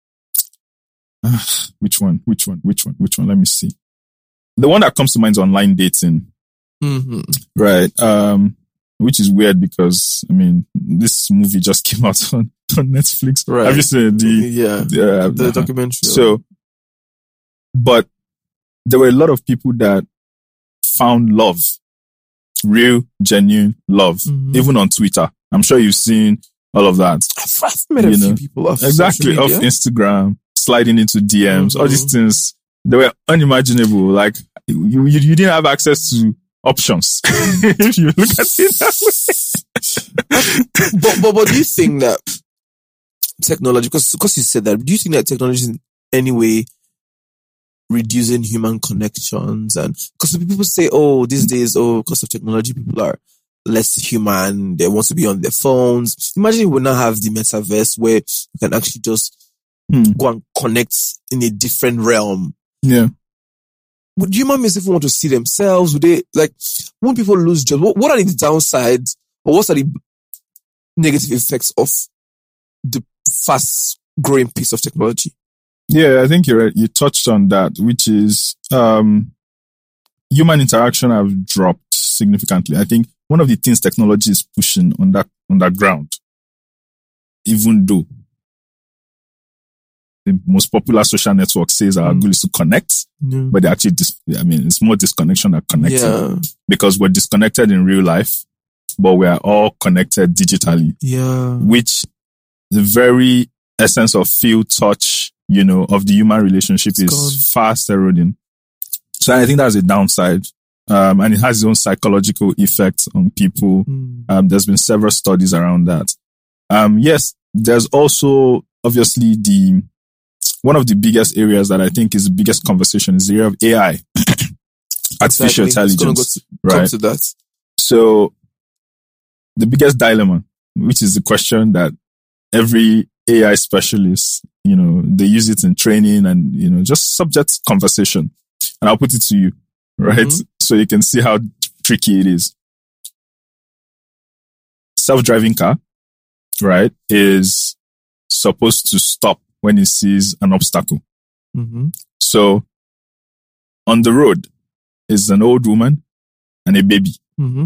uh, which one, which one, which one, which one? Let me see. The one that comes to mind is online dating. Mm-hmm. Right. Um, which is weird because, I mean, this movie just came out on, on Netflix. Right. Have you seen the, yeah, the, uh, the documentary? So, but there were a lot of people that found love, real, genuine love, mm-hmm. even on Twitter. I'm sure you've seen all of that. I've, I've met a you few know? people off exactly off Instagram, sliding into D Ms, mm-hmm. all these things. They were unimaginable. Like you, you, you didn't have access to options if you look at it that way. but, but but do you think that technology, because because you said that, do you think that technology is in any way reducing human connections? And because people say, oh, these days, oh, because of technology, people are less human. They want to be on their phones. Imagine we would not have the metaverse where you can actually just hmm. go and connect in a different realm. Yeah. Would human beings even want to see themselves? Would they, like, when people lose jobs, what, what are the downsides or what are the negative effects of the fast growing piece of technology? Yeah, I think you're right. You touched on that, which is, um, human interaction have dropped significantly. I think one of the things technology is pushing on that, on that ground, even though the most popular social network says our mm. goal is to connect, yeah. but they actually, dis- I mean, it's more disconnection than connecting yeah. because we're disconnected in real life, but we are all connected digitally. Yeah. Which the very essence of feel, touch, you know, of the human relationship it's is gone. fast eroding. So I think that's a downside. Um, and it has its own psychological effects on people. Mm. Um, there's been several studies around that. Um, yes, there's also obviously the, one of the biggest areas that I think is the biggest conversation is the area of A I. Artificial exactly. intelligence. Go to, right. Come to that. So the biggest dilemma, which is the question that every A I specialist, you know, they use it in training and, you know, just subject conversation. And I'll put it to you, right? Mm-hmm. So you can see how tricky it is. Self-driving car, right, is supposed to stop when it sees an obstacle. Mm-hmm. So on the road is an old woman and a baby. Mm-hmm.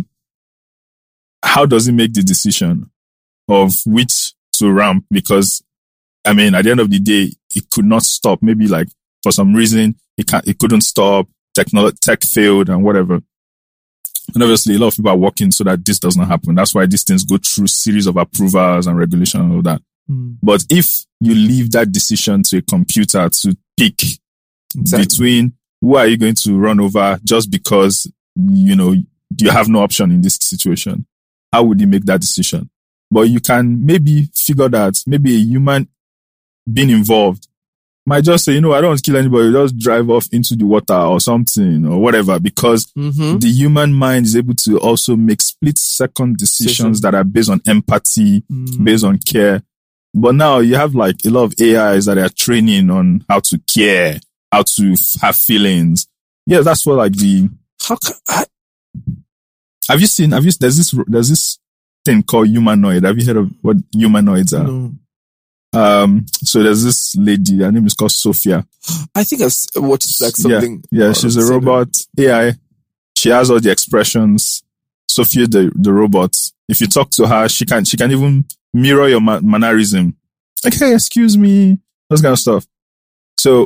How does it make the decision of which to ramp? Because, I mean, at the end of the day, it could not stop. Maybe like for some reason, it can't, it couldn't stop. Technology, tech failed and whatever. And obviously, a lot of people are working so that this does not happen. That's why these things go through series of approvals and regulation and all that. Mm. But if you leave that decision to a computer to pick exactly. between who are you going to run over just because, you know, you have no option in this situation, how would you make that decision? But you can maybe figure that maybe a human being involved might just say, you know, I don't want to kill anybody, just drive off into the water or something or whatever, because mm-hmm. the human mind is able to also make split second decisions that are based on empathy, mm. based on care. But now you have like a lot of A Is that are training on how to care, how to f- have feelings. Yeah, that's what like the, how can I, have you seen, have you, there's this, there's this thing called humanoid. Have you heard of what humanoids are? No. Um, so there's this lady, her name is called Sophia. I think I've watched like something. Yeah, yeah she's a robot A I. She has all the expressions. Sophia, the, the robot. If you talk to her, she can, she can even mirror your ma- mannerism. Like, hey, excuse me, those kind of stuff. So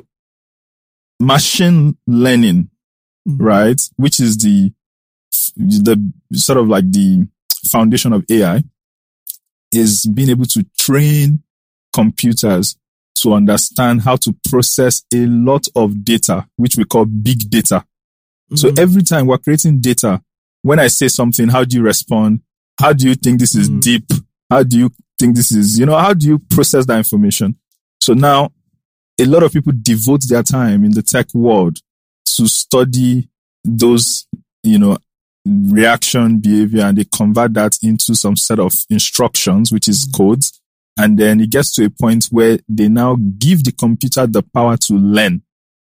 machine learning, mm-hmm. right? Which is the, the sort of like the foundation of A I, is being able to train computers to understand how to process a lot of data, which we call big data. Mm-hmm. So every time we're creating data, when I say something, how do you respond? How do you think this is mm-hmm. deep? How do you think this is, you know, how do you process that information? So now a lot of people devote their time in the tech world to study those, you know, reaction behavior, and they convert that into some set of instructions, which is mm-hmm. codes. And then it gets to a point where they now give the computer the power to learn,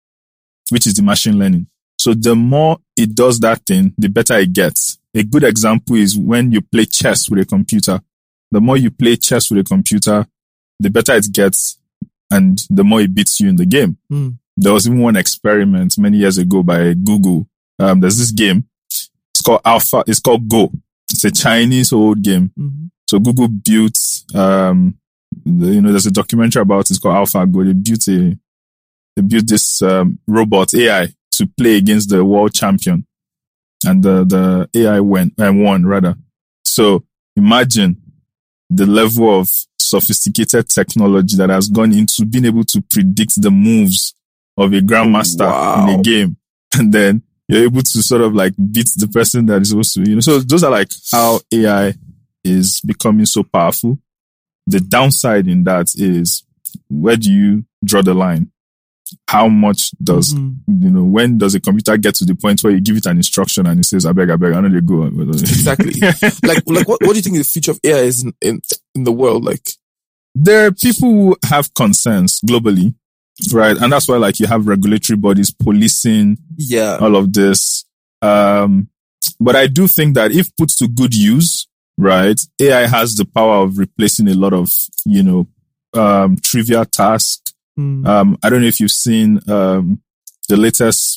which is the machine learning. So the more it does that thing, the better it gets. A good example is when you play chess with a computer. The more you play chess with a computer, the better it gets, and the more it beats you in the game. Mm. There was even one experiment many years ago by Google. Um, there's this game. It's called Alpha. It's called Go. It's a Chinese old game. Mm-hmm. So Google built, um, the, you know, there's a documentary about it. It's called AlphaGo. They built a, they built this um, robot A I to play against the world champion, and the the A I went and won rather. So imagine the level of sophisticated technology that has gone into being able to predict the moves of a grandmaster wow. in a game, and then you're able to sort of like beat the person that is supposed to, you know. So those are like how A I is becoming so powerful. The downside in that is, where do you draw the line? How much does, mm-hmm. you know, when does a computer get to the point where you give it an instruction and it says, I beg, I beg, I know they go. Exactly. like, like what, what do you think the future of A I is in, in, in the world? Like, there are people who have concerns globally, right? And that's why, like, you have regulatory bodies policing yeah. all of this. Um, but I do think that if put to good use, right, A I has the power of replacing a lot of, you know, um, trivial tasks. Mm. Um, I don't know if you've seen, um, the latest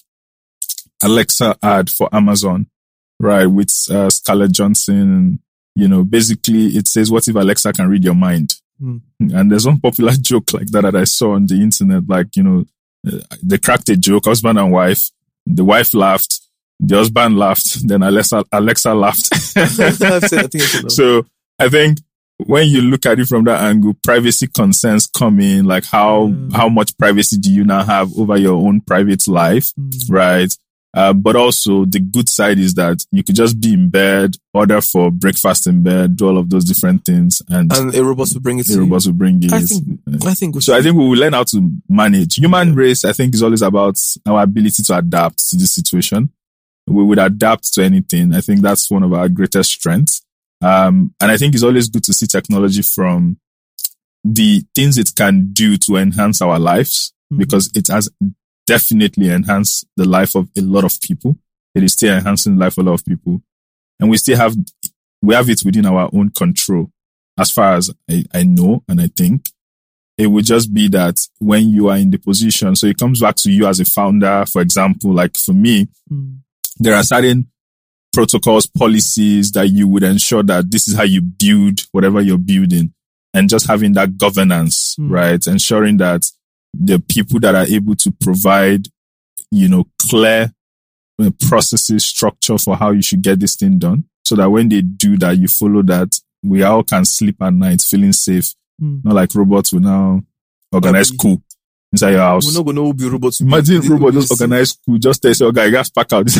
Alexa ad for Amazon, right, with, uh, Scarlett Johansson. You know, basically it says, what if Alexa can read your mind? Mm. And there's one popular joke like that that I saw on the internet. Like, you know, uh, they cracked a joke, husband and wife. The wife laughed. The husband laughed. Then Alexa, Alexa laughed. So I think when you look at it from that angle, privacy concerns come in. Like how, mm. how much privacy do you now have over your own private life? Mm. Right. Uh, but also the good side is that you could just be in bed, order for breakfast in bed, do all of those different things, and, and a robot will bring it. A robot will bring it. I think. I think. So I think we will learn how to manage. Human yeah. race, I think, is always about our ability to adapt to this situation. We would adapt to anything. I think that's one of our greatest strengths. Um, and I think it's always good to see technology from the things it can do to enhance our lives, mm-hmm. because it has definitely enhance the life of a lot of people. It is still enhancing the life of a lot of people. And we still have, we have it within our own control. As far as I, I know, and I think it would just be that when you are in the position, so it comes back to you as a founder, for example, like for me, mm. there are certain protocols, policies that you would ensure that this is how you build whatever you're building, and just having that governance, mm. right? Ensuring that the people that are able to provide, you know, clear processes, structure for how you should get this thing done, so that when they do that, you follow that. We all can sleep at night feeling safe. Mm. Not like robots will now organize coup inside your house. We're not going to be robots. Imagine robots just organize coup, just tell you, okay, you guys pack out.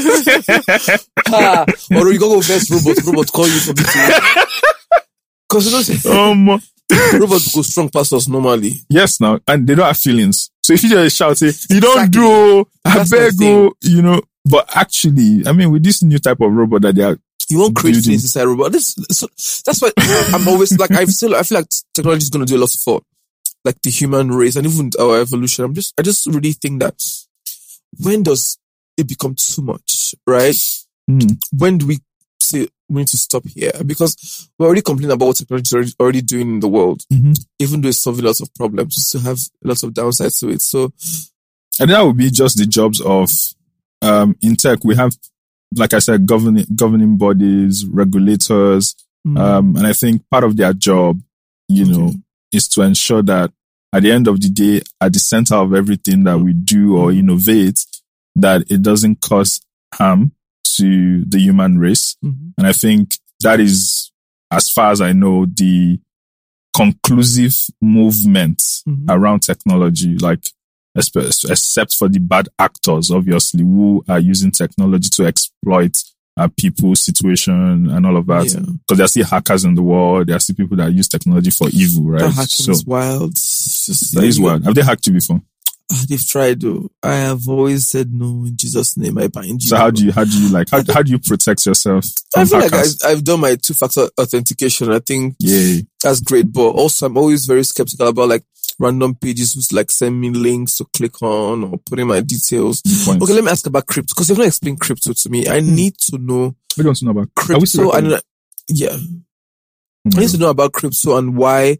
ah, or you go first robot, robot call you for meeting. Because you know, um, robots go strong past us normally. Yes, now, and they don't have feelings. So if you just shout, say, you don't exactly. do, I beg you, you know, but actually, I mean, with this new type of robot that they are, you won't create building. Things inside robot. This, so that's why I'm always like, I still, I feel like technology is going to do a lot for like the human race and even our evolution. I'm just, I just really think that when does it become too much, right? Mm. When do we say we need to stop here? Because we're already complaining about what technology is already doing in the world. Mm-hmm. Even though it's solving lots of problems, we still have lots of downsides to it. So, and that would be just the jobs of, um, in tech, we have, like I said, governing, governing bodies, regulators. Mm. Um, and I think part of their job, you know, okay. is to ensure that at the end of the day, at the center of everything that we do or innovate, that it doesn't cause harm to the human race. Mm-hmm. And I think that is, as far as I know, the conclusive movement mm-hmm. around technology, like, except for the bad actors, obviously, who are using technology to exploit uh, people's situation and all of that. Because yeah. there are still hackers in the world. There are still people that use technology for evil, right? That hacking so, is wild. It's just that like, is wild. Have they hacked you before? Uh, they've tried though. I have always said no in Jesus' name. I bind you. So how do you, how do you like, how, how do you protect yourself from I feel hackers? like I, I've done my two-factor authentication. I think yeah. that's great. But also I'm always very skeptical about like random pages who's like send me links to click on or put in my details. Okay, let me ask about crypto because you've not explained crypto to me. I mm. need to know. We don't know about crypto. And, yeah. Mm-hmm. I need to know about crypto and why.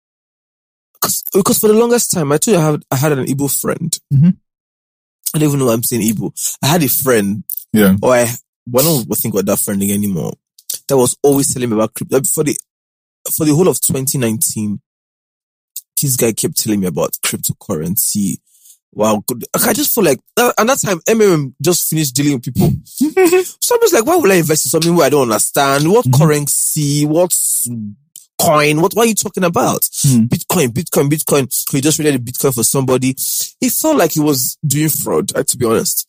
Cause, because for the longest time, I told you I had, I had an Igbo friend. Mm-hmm. I don't even know why I'm saying Igbo. I had a friend. Yeah. Or I, well, I don't think about that friend anymore. That was always telling me about crypto. For the, for the whole of twenty nineteen, this guy kept telling me about cryptocurrency. Wow. Good. I just feel like, that, and that time, M M M just finished dealing with people. So I'm just like, why would I invest in something where I don't understand? What mm-hmm. currency? What's coin? What, what are you talking about? Mm. Bitcoin, Bitcoin, Bitcoin. So he just traded Bitcoin for somebody. It felt like he was doing fraud, to be honest.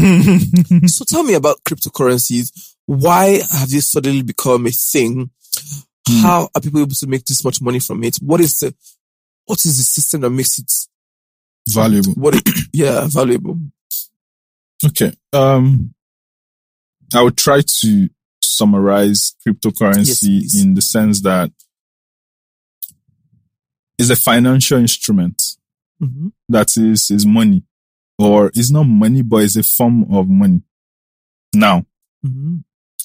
Mm. So tell me about cryptocurrencies. Why have they suddenly become a thing? Mm. How are people able to make this much money from it? What is the, what is the system that makes it valuable? What? It, yeah, valuable. Okay. Um, I would try to summarize cryptocurrency yes, in the sense that it's a financial instrument mm-hmm. that is, is money, or it's not money, but it's a form of money. Now, mm-hmm.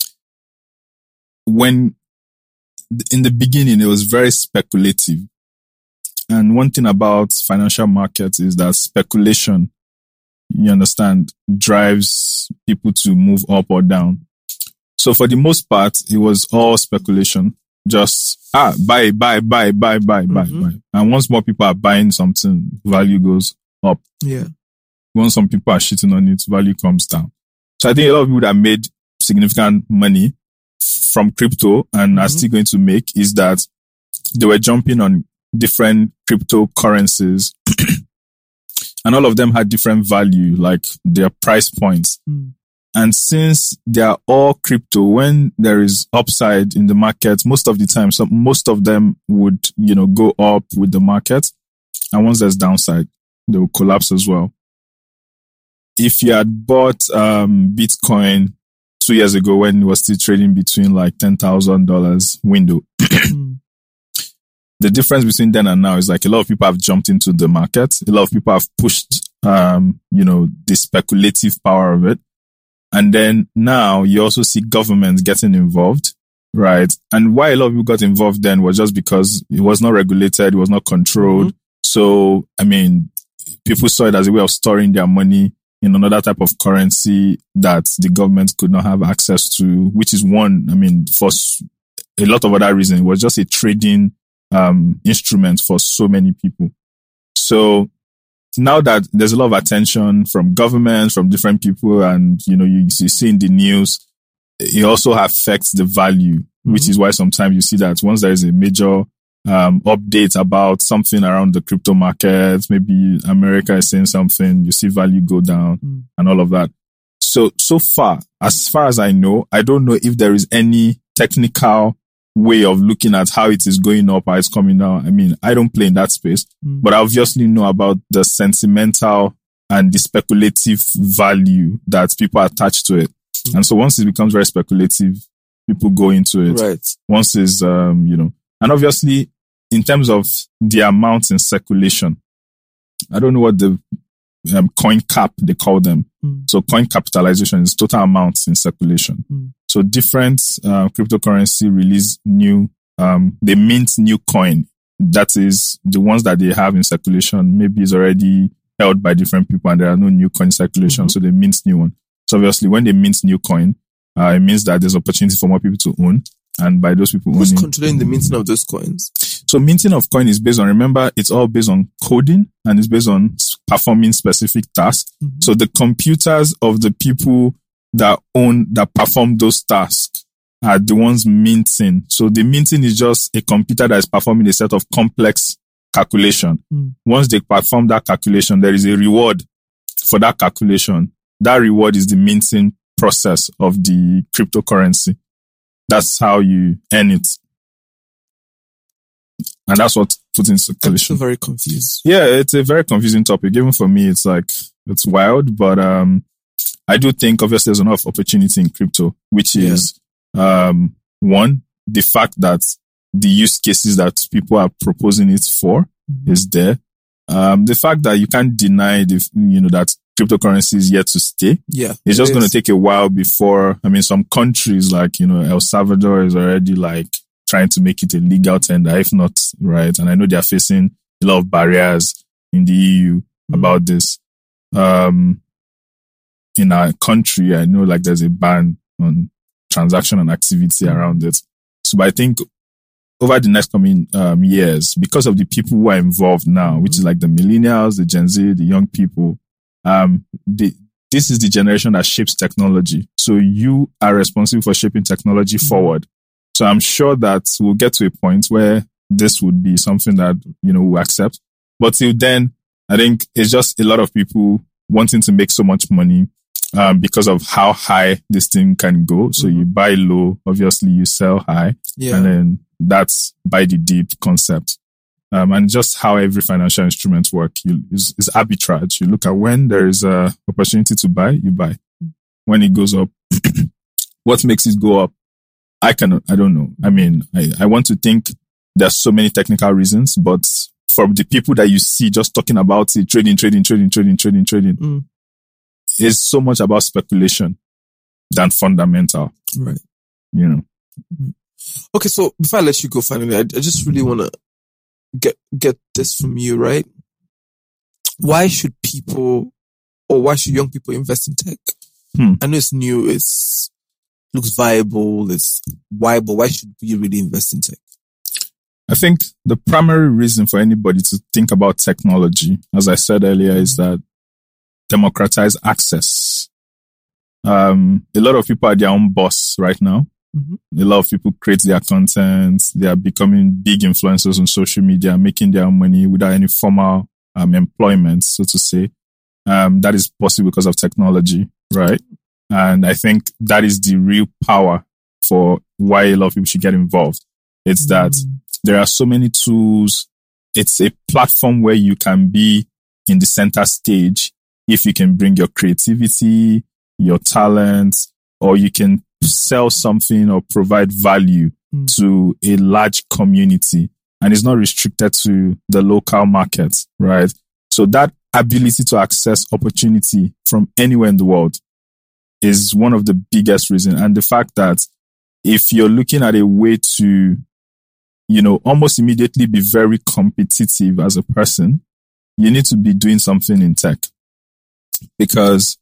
when in the beginning, it was very speculative. And one thing about financial markets is that speculation, you understand, drives people to move up or down. So for the most part, it was all speculation. just, ah, buy, buy, buy, buy, buy, buy, Mm-hmm. buy. And once more people are buying something, value goes up. Yeah. Once some people are shitting on it, value comes down. So I think a lot of people that made significant money from crypto and are Mm-hmm. still going to make is that they were jumping on different cryptocurrencies and all of them had different value, like their price points. Mm. And since they are all crypto, when there is upside in the market, most of the time, so most of them would, you know, go up with the market. And once there's downside, they will collapse as well. If you had bought um, Bitcoin two years ago when it was still trading between like ten thousand dollars window, Mm. the difference between then and now is like a lot of people have jumped into the market. A lot of people have pushed, um, you know, the speculative power of it. And then now you also see governments getting involved, right? And why a lot of people got involved then was just because it was not regulated, it was not controlled. Mm-hmm. So, I mean, people saw it as a way of storing their money in another type of currency that the government could not have access to, which is one, I mean, for a lot of other reasons. It was just a trading um instrument for so many people. So now that there's a lot of attention from governments, from different people, and you know, you, you see in the news, it also affects the value, mm-hmm. which is why sometimes you see that once there is a major um update about something around the crypto market, maybe America is saying something, you see value go down mm-hmm. and all of that. So so far, as far as I know, I don't know if there is any technical way of looking at how it is going up or it's coming down. I mean, I don't play in that space, mm. but I obviously know about the sentimental and the speculative value that people attach to it. Mm. And so once it becomes very speculative, people go into it. Right. Once it's, um, you know, and obviously in terms of the amount in circulation, I don't know what the um, coin cap, they call them. Mm. So coin capitalization is total amounts in circulation. Mm. So different uh, cryptocurrency release new, um, they mint new coin. That is the ones that they have in circulation. Maybe is already held by different people and there are no new coin circulation. Mm-hmm. So they mint new one. So obviously when they mint new coin, uh, it means that there's opportunity for more people to own. And by those people Who's owning, controlling the minting of those coins? So minting of coin is based on, remember, it's all based on coding and it's based on performing specific tasks. Mm-hmm. So the computers of the people that own, that perform those tasks are the ones minting. So the minting is just a computer that is performing a set of complex calculation. Mm. Once they perform that calculation, there is a reward for that calculation. That reward is the minting process of the cryptocurrency. That's how you earn it. And that's what puts in circulation. I'm so very confused. Yeah, it's a very confusing topic. Even for me, it's like, it's wild, but, um, I do think obviously there's enough opportunity in crypto, which is, yeah. um, one, the fact that the use cases that people are proposing it for mm-hmm. is there. Um, the fact that you can't deny the, you know, that cryptocurrency is yet to stay. Yeah. It's just going to take a while before, I mean, some countries like, you know, El Salvador is already like trying to make it a legal tender, if not, right? And I know they're facing a lot of barriers in the E U mm-hmm. about this. Um, in our country, I know like there's a ban on transaction and activity mm-hmm. around it. So, but I think over the next coming um, years, because of the people who are involved now, mm-hmm. which is like the millennials, the Gen Z, the young people, um, the, this is the generation that shapes technology. So you are responsible for shaping technology mm-hmm. forward. So I'm sure that we'll get to a point where this would be something that, you know, we accept. But till then, I think it's just a lot of people wanting to make so much money um, because of how high this thing can go. So mm-hmm. you buy low, obviously you sell high. Yeah. And then that's buy the deep concept. Um, and just how every financial instrument work you, is, is arbitrage. You look at when there is a opportunity to buy, you buy. When it goes up, what makes it go up? I cannot, I don't know. I mean, I, I want to think there's so many technical reasons, but from the people that you see just talking about it, trading, trading, trading, trading, trading, trading, mm. is so much about speculation than fundamental. Right. You know. Mm-hmm. Okay, so before I let you go finally, I, I just really want to get get this from you, right? Why should people, or why should young people invest in tech? Hmm. I know it's new, it's looks viable. It's why, but why should we really invest in tech? I think the primary reason for anybody to think about technology, as I said earlier, is that democratize access. Um, a lot of people are their own boss right now. Mm-hmm. A lot of people create their content. They are becoming big influencers on social media, making their own money without any formal um, employment, so to say. Um, that is possible because of technology, right? And I think that is the real power for why a lot of people should get involved. It's mm-hmm. that there are so many tools. It's a platform where you can be in the center stage if you can bring your creativity, your talents, or you can sell something or provide value mm. to a large community. And it's not restricted to the local market, right? So that ability to access opportunity from anywhere in the world is one of the biggest reasons. And the fact that if you're looking at a way to, you know, almost immediately be very competitive as a person, you need to be doing something in tech. Because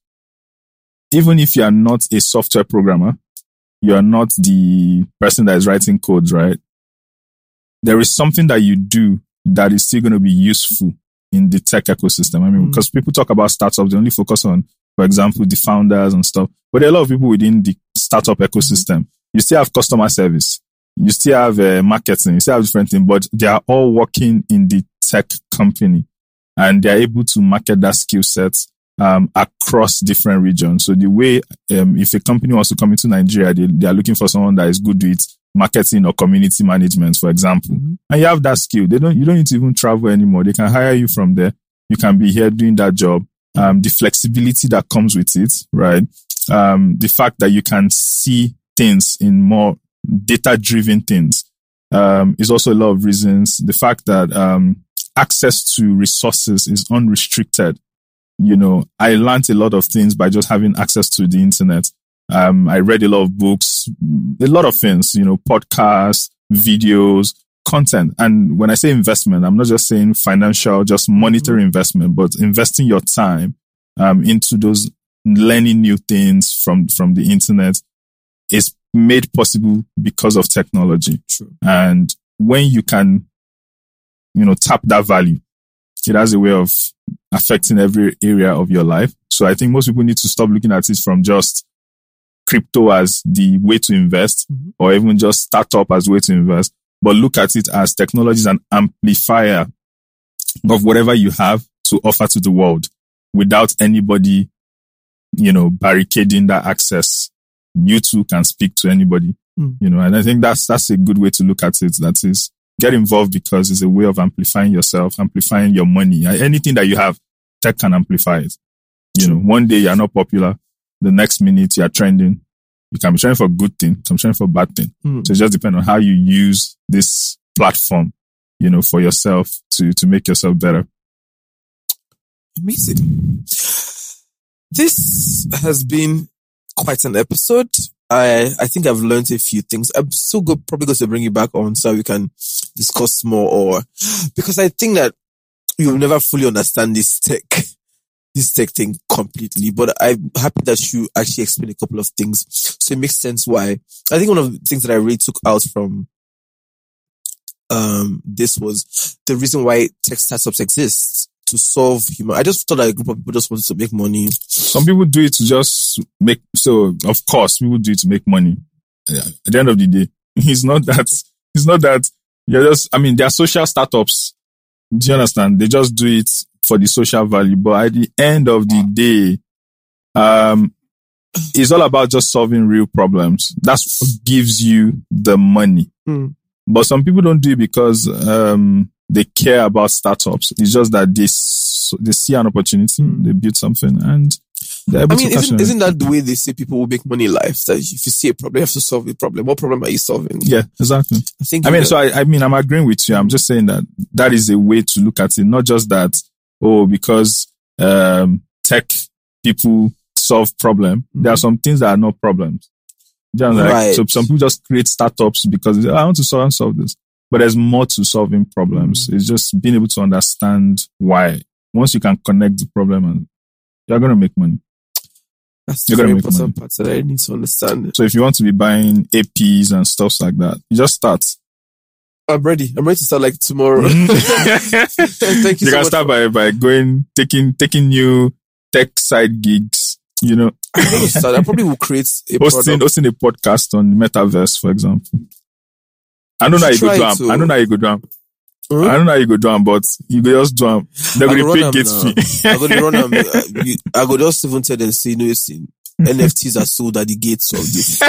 even if you are not a software programmer, you are not the person that is writing code, right? There is something that you do that is still going to be useful in the tech ecosystem. I mean, mm. because people talk about startups, they only focus on, for example, the founders and stuff. But there are a lot of people within the startup ecosystem. You still have customer service. You still have uh, marketing. You still have different things, but they are all working in the tech company and they are able to market that skill set um, across different regions. So the way, um, if a company wants to come into Nigeria, they, they are looking for someone that is good with marketing or community management, for example. Mm-hmm. And you have that skill. They don't, you don't need to even travel anymore. They can hire you from there. You can be here doing that job. Um, the flexibility that comes with it, right? Um, the fact that you can see things in more data-driven things, um, is also a lot of reasons. The fact that, um, access to resources is unrestricted. You know, I learned a lot of things by just having access to the internet. Um, I read a lot of books, a lot of things, you know, podcasts, videos, content. And when I say investment, I'm not just saying financial, just monetary mm-hmm. investment, but investing your time, um, into those learning new things from, from the internet is made possible because of technology. True. And when you can, you know, tap that value, it has a way of affecting every area of your life. So I think most people need to stop looking at it from just crypto as the way to invest mm-hmm. or even just startup as the way to invest, but look at it as technology is an amplifier of whatever you have to offer to the world without anybody, you know, barricading that access. You too can speak to anybody, mm. you know, and I think that's, that's a good way to look at it. That is, get involved because it's a way of amplifying yourself, amplifying your money. Anything that you have, tech can amplify it. You know, one day you're not popular. The next minute you're trending. You can be trending for good thing. You can be trending for bad thing. Mm. So it just depends on how you use this platform, you know, for yourself to, to make yourself better. Amazing. This has been quite an episode. I, I think I've learned a few things. I'm still good, probably going to bring you back on so we can discuss more, or because I think that you'll never fully understand this tech, this tech thing completely, but I'm happy that you actually explained a couple of things. So it makes sense why. I think one of the things that I really took out from, um, this was the reason why tech startups exist. To solve human. I just thought that a group of people just wanted to make money. Some people do it to just make, so of course people do it to make money. At the end of the day, it's not that, it's not that you're just, I mean, they're social startups. Do you understand? They just do it for the social value. But at the end of the day, um, it's all about just solving real problems. That's what gives you the money. Mm. But some people don't do it because, um, they care about startups. It's just that they, they see an opportunity, mm. they build something, and they're able I mean, to isn't, isn't that the way they say people will make money in life? That if you see a problem, you have to solve the problem. What problem are you solving? Yeah, exactly. I think. I mean, so I, I mean, I'm agreeing with you. I'm just saying that that is a way to look at it. Not just that, oh, because um, tech people solve problem. Mm-hmm. There are some things that are not problems. You know, like, right. So some people just create startups because I want to solve, solve this. But there's more to solving problems. Mm. It's just being able to understand why. Once you can connect the problem, and you're going to make money. That's the very important part that I need to understand. So if you want to be buying A Ps and stuff like that, you just start. I'm ready. I'm ready to start like tomorrow. Thank you. You so can much start for- by by going taking taking new tech side gigs. You know, I, start, I probably will create a hosting product. hosting a podcast on Metaverse, for example. I don't know how you go do am. to- I don't know how you go do am. Huh? I don't know how you go do am, but you go just do am. They're I going go to pay run gate am fee. now. I go to run am. uh, you- I go just even tell them, say, no, you see, N F Ts are sold at the gates of this.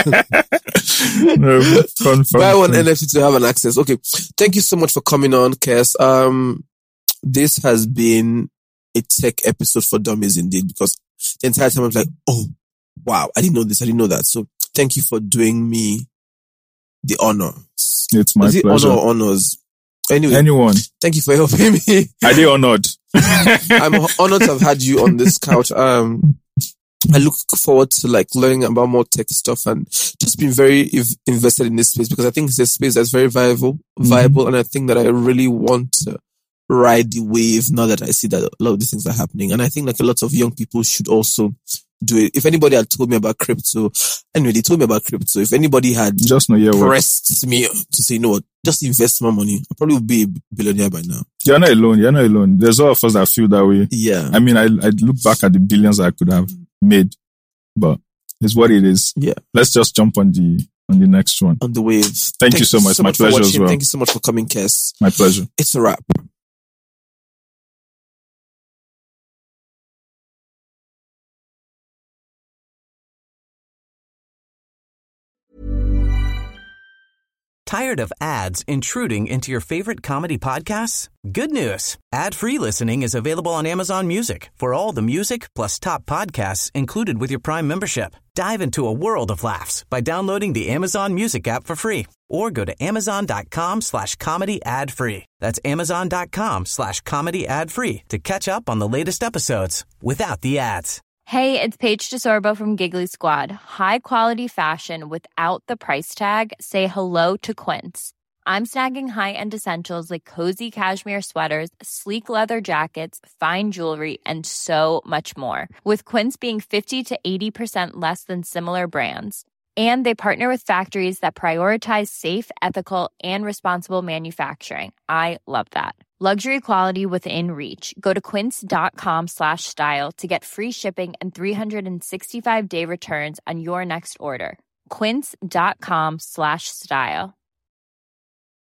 No, confirm, Buy one confirm. N F T to have an access. Okay. Thank you so much for coming on, Kes. Um, this has been a tech episode for dummies indeed, because the entire time I was like, oh, wow, I didn't know this. I didn't know that. So thank you for doing me the honor. It's my Is it pleasure. honor or honors? Anyway, Anyone, thank you for helping me. are they honored? I'm honored to have had you on this couch. Um, I look forward to like learning about more tech stuff and just being very ev- invested in this space, because I think it's a space that's very viable, viable. And I think that I really want to ride the wave now that I see that a lot of these things are happening. And I think like a lot of young people should also do it. If anybody had told me about crypto, anyway, they told me about crypto. If anybody had Just know your work. pressed me to say, you know what, just invest more money, I probably would be a billionaire by now. You're not alone. You're not alone. There's all of us that feel that way. Yeah. I mean, I I look back at the billions I could have made, but it's what it is. Yeah. Let's just jump on the on the next one. On the wave. Thank you so much. My for pleasure as watching. well. Thank you so much for coming, Kes. My pleasure. It's a wrap. Tired of ads intruding into your favorite comedy podcasts? Good news. Ad-free listening is available on Amazon Music for all the music plus top podcasts included with your Prime membership. Dive into a world of laughs by downloading the Amazon Music app for free or go to amazon.com slash comedy ad free. That's amazon.com slash comedy ad free to catch up on the latest episodes without the ads. Hey, it's Paige DeSorbo from Giggly Squad. High quality fashion without the price tag. Say hello to Quince. I'm snagging high-end essentials like cozy cashmere sweaters, sleek leather jackets, fine jewelry, and so much more. With Quince being fifty to eighty percent less than similar brands. And they partner with factories that prioritize safe, ethical, and responsible manufacturing. I love that. Luxury quality within reach. Go to quince.com slash style to get free shipping and three sixty-five day returns on your next order. Quince.com slash style.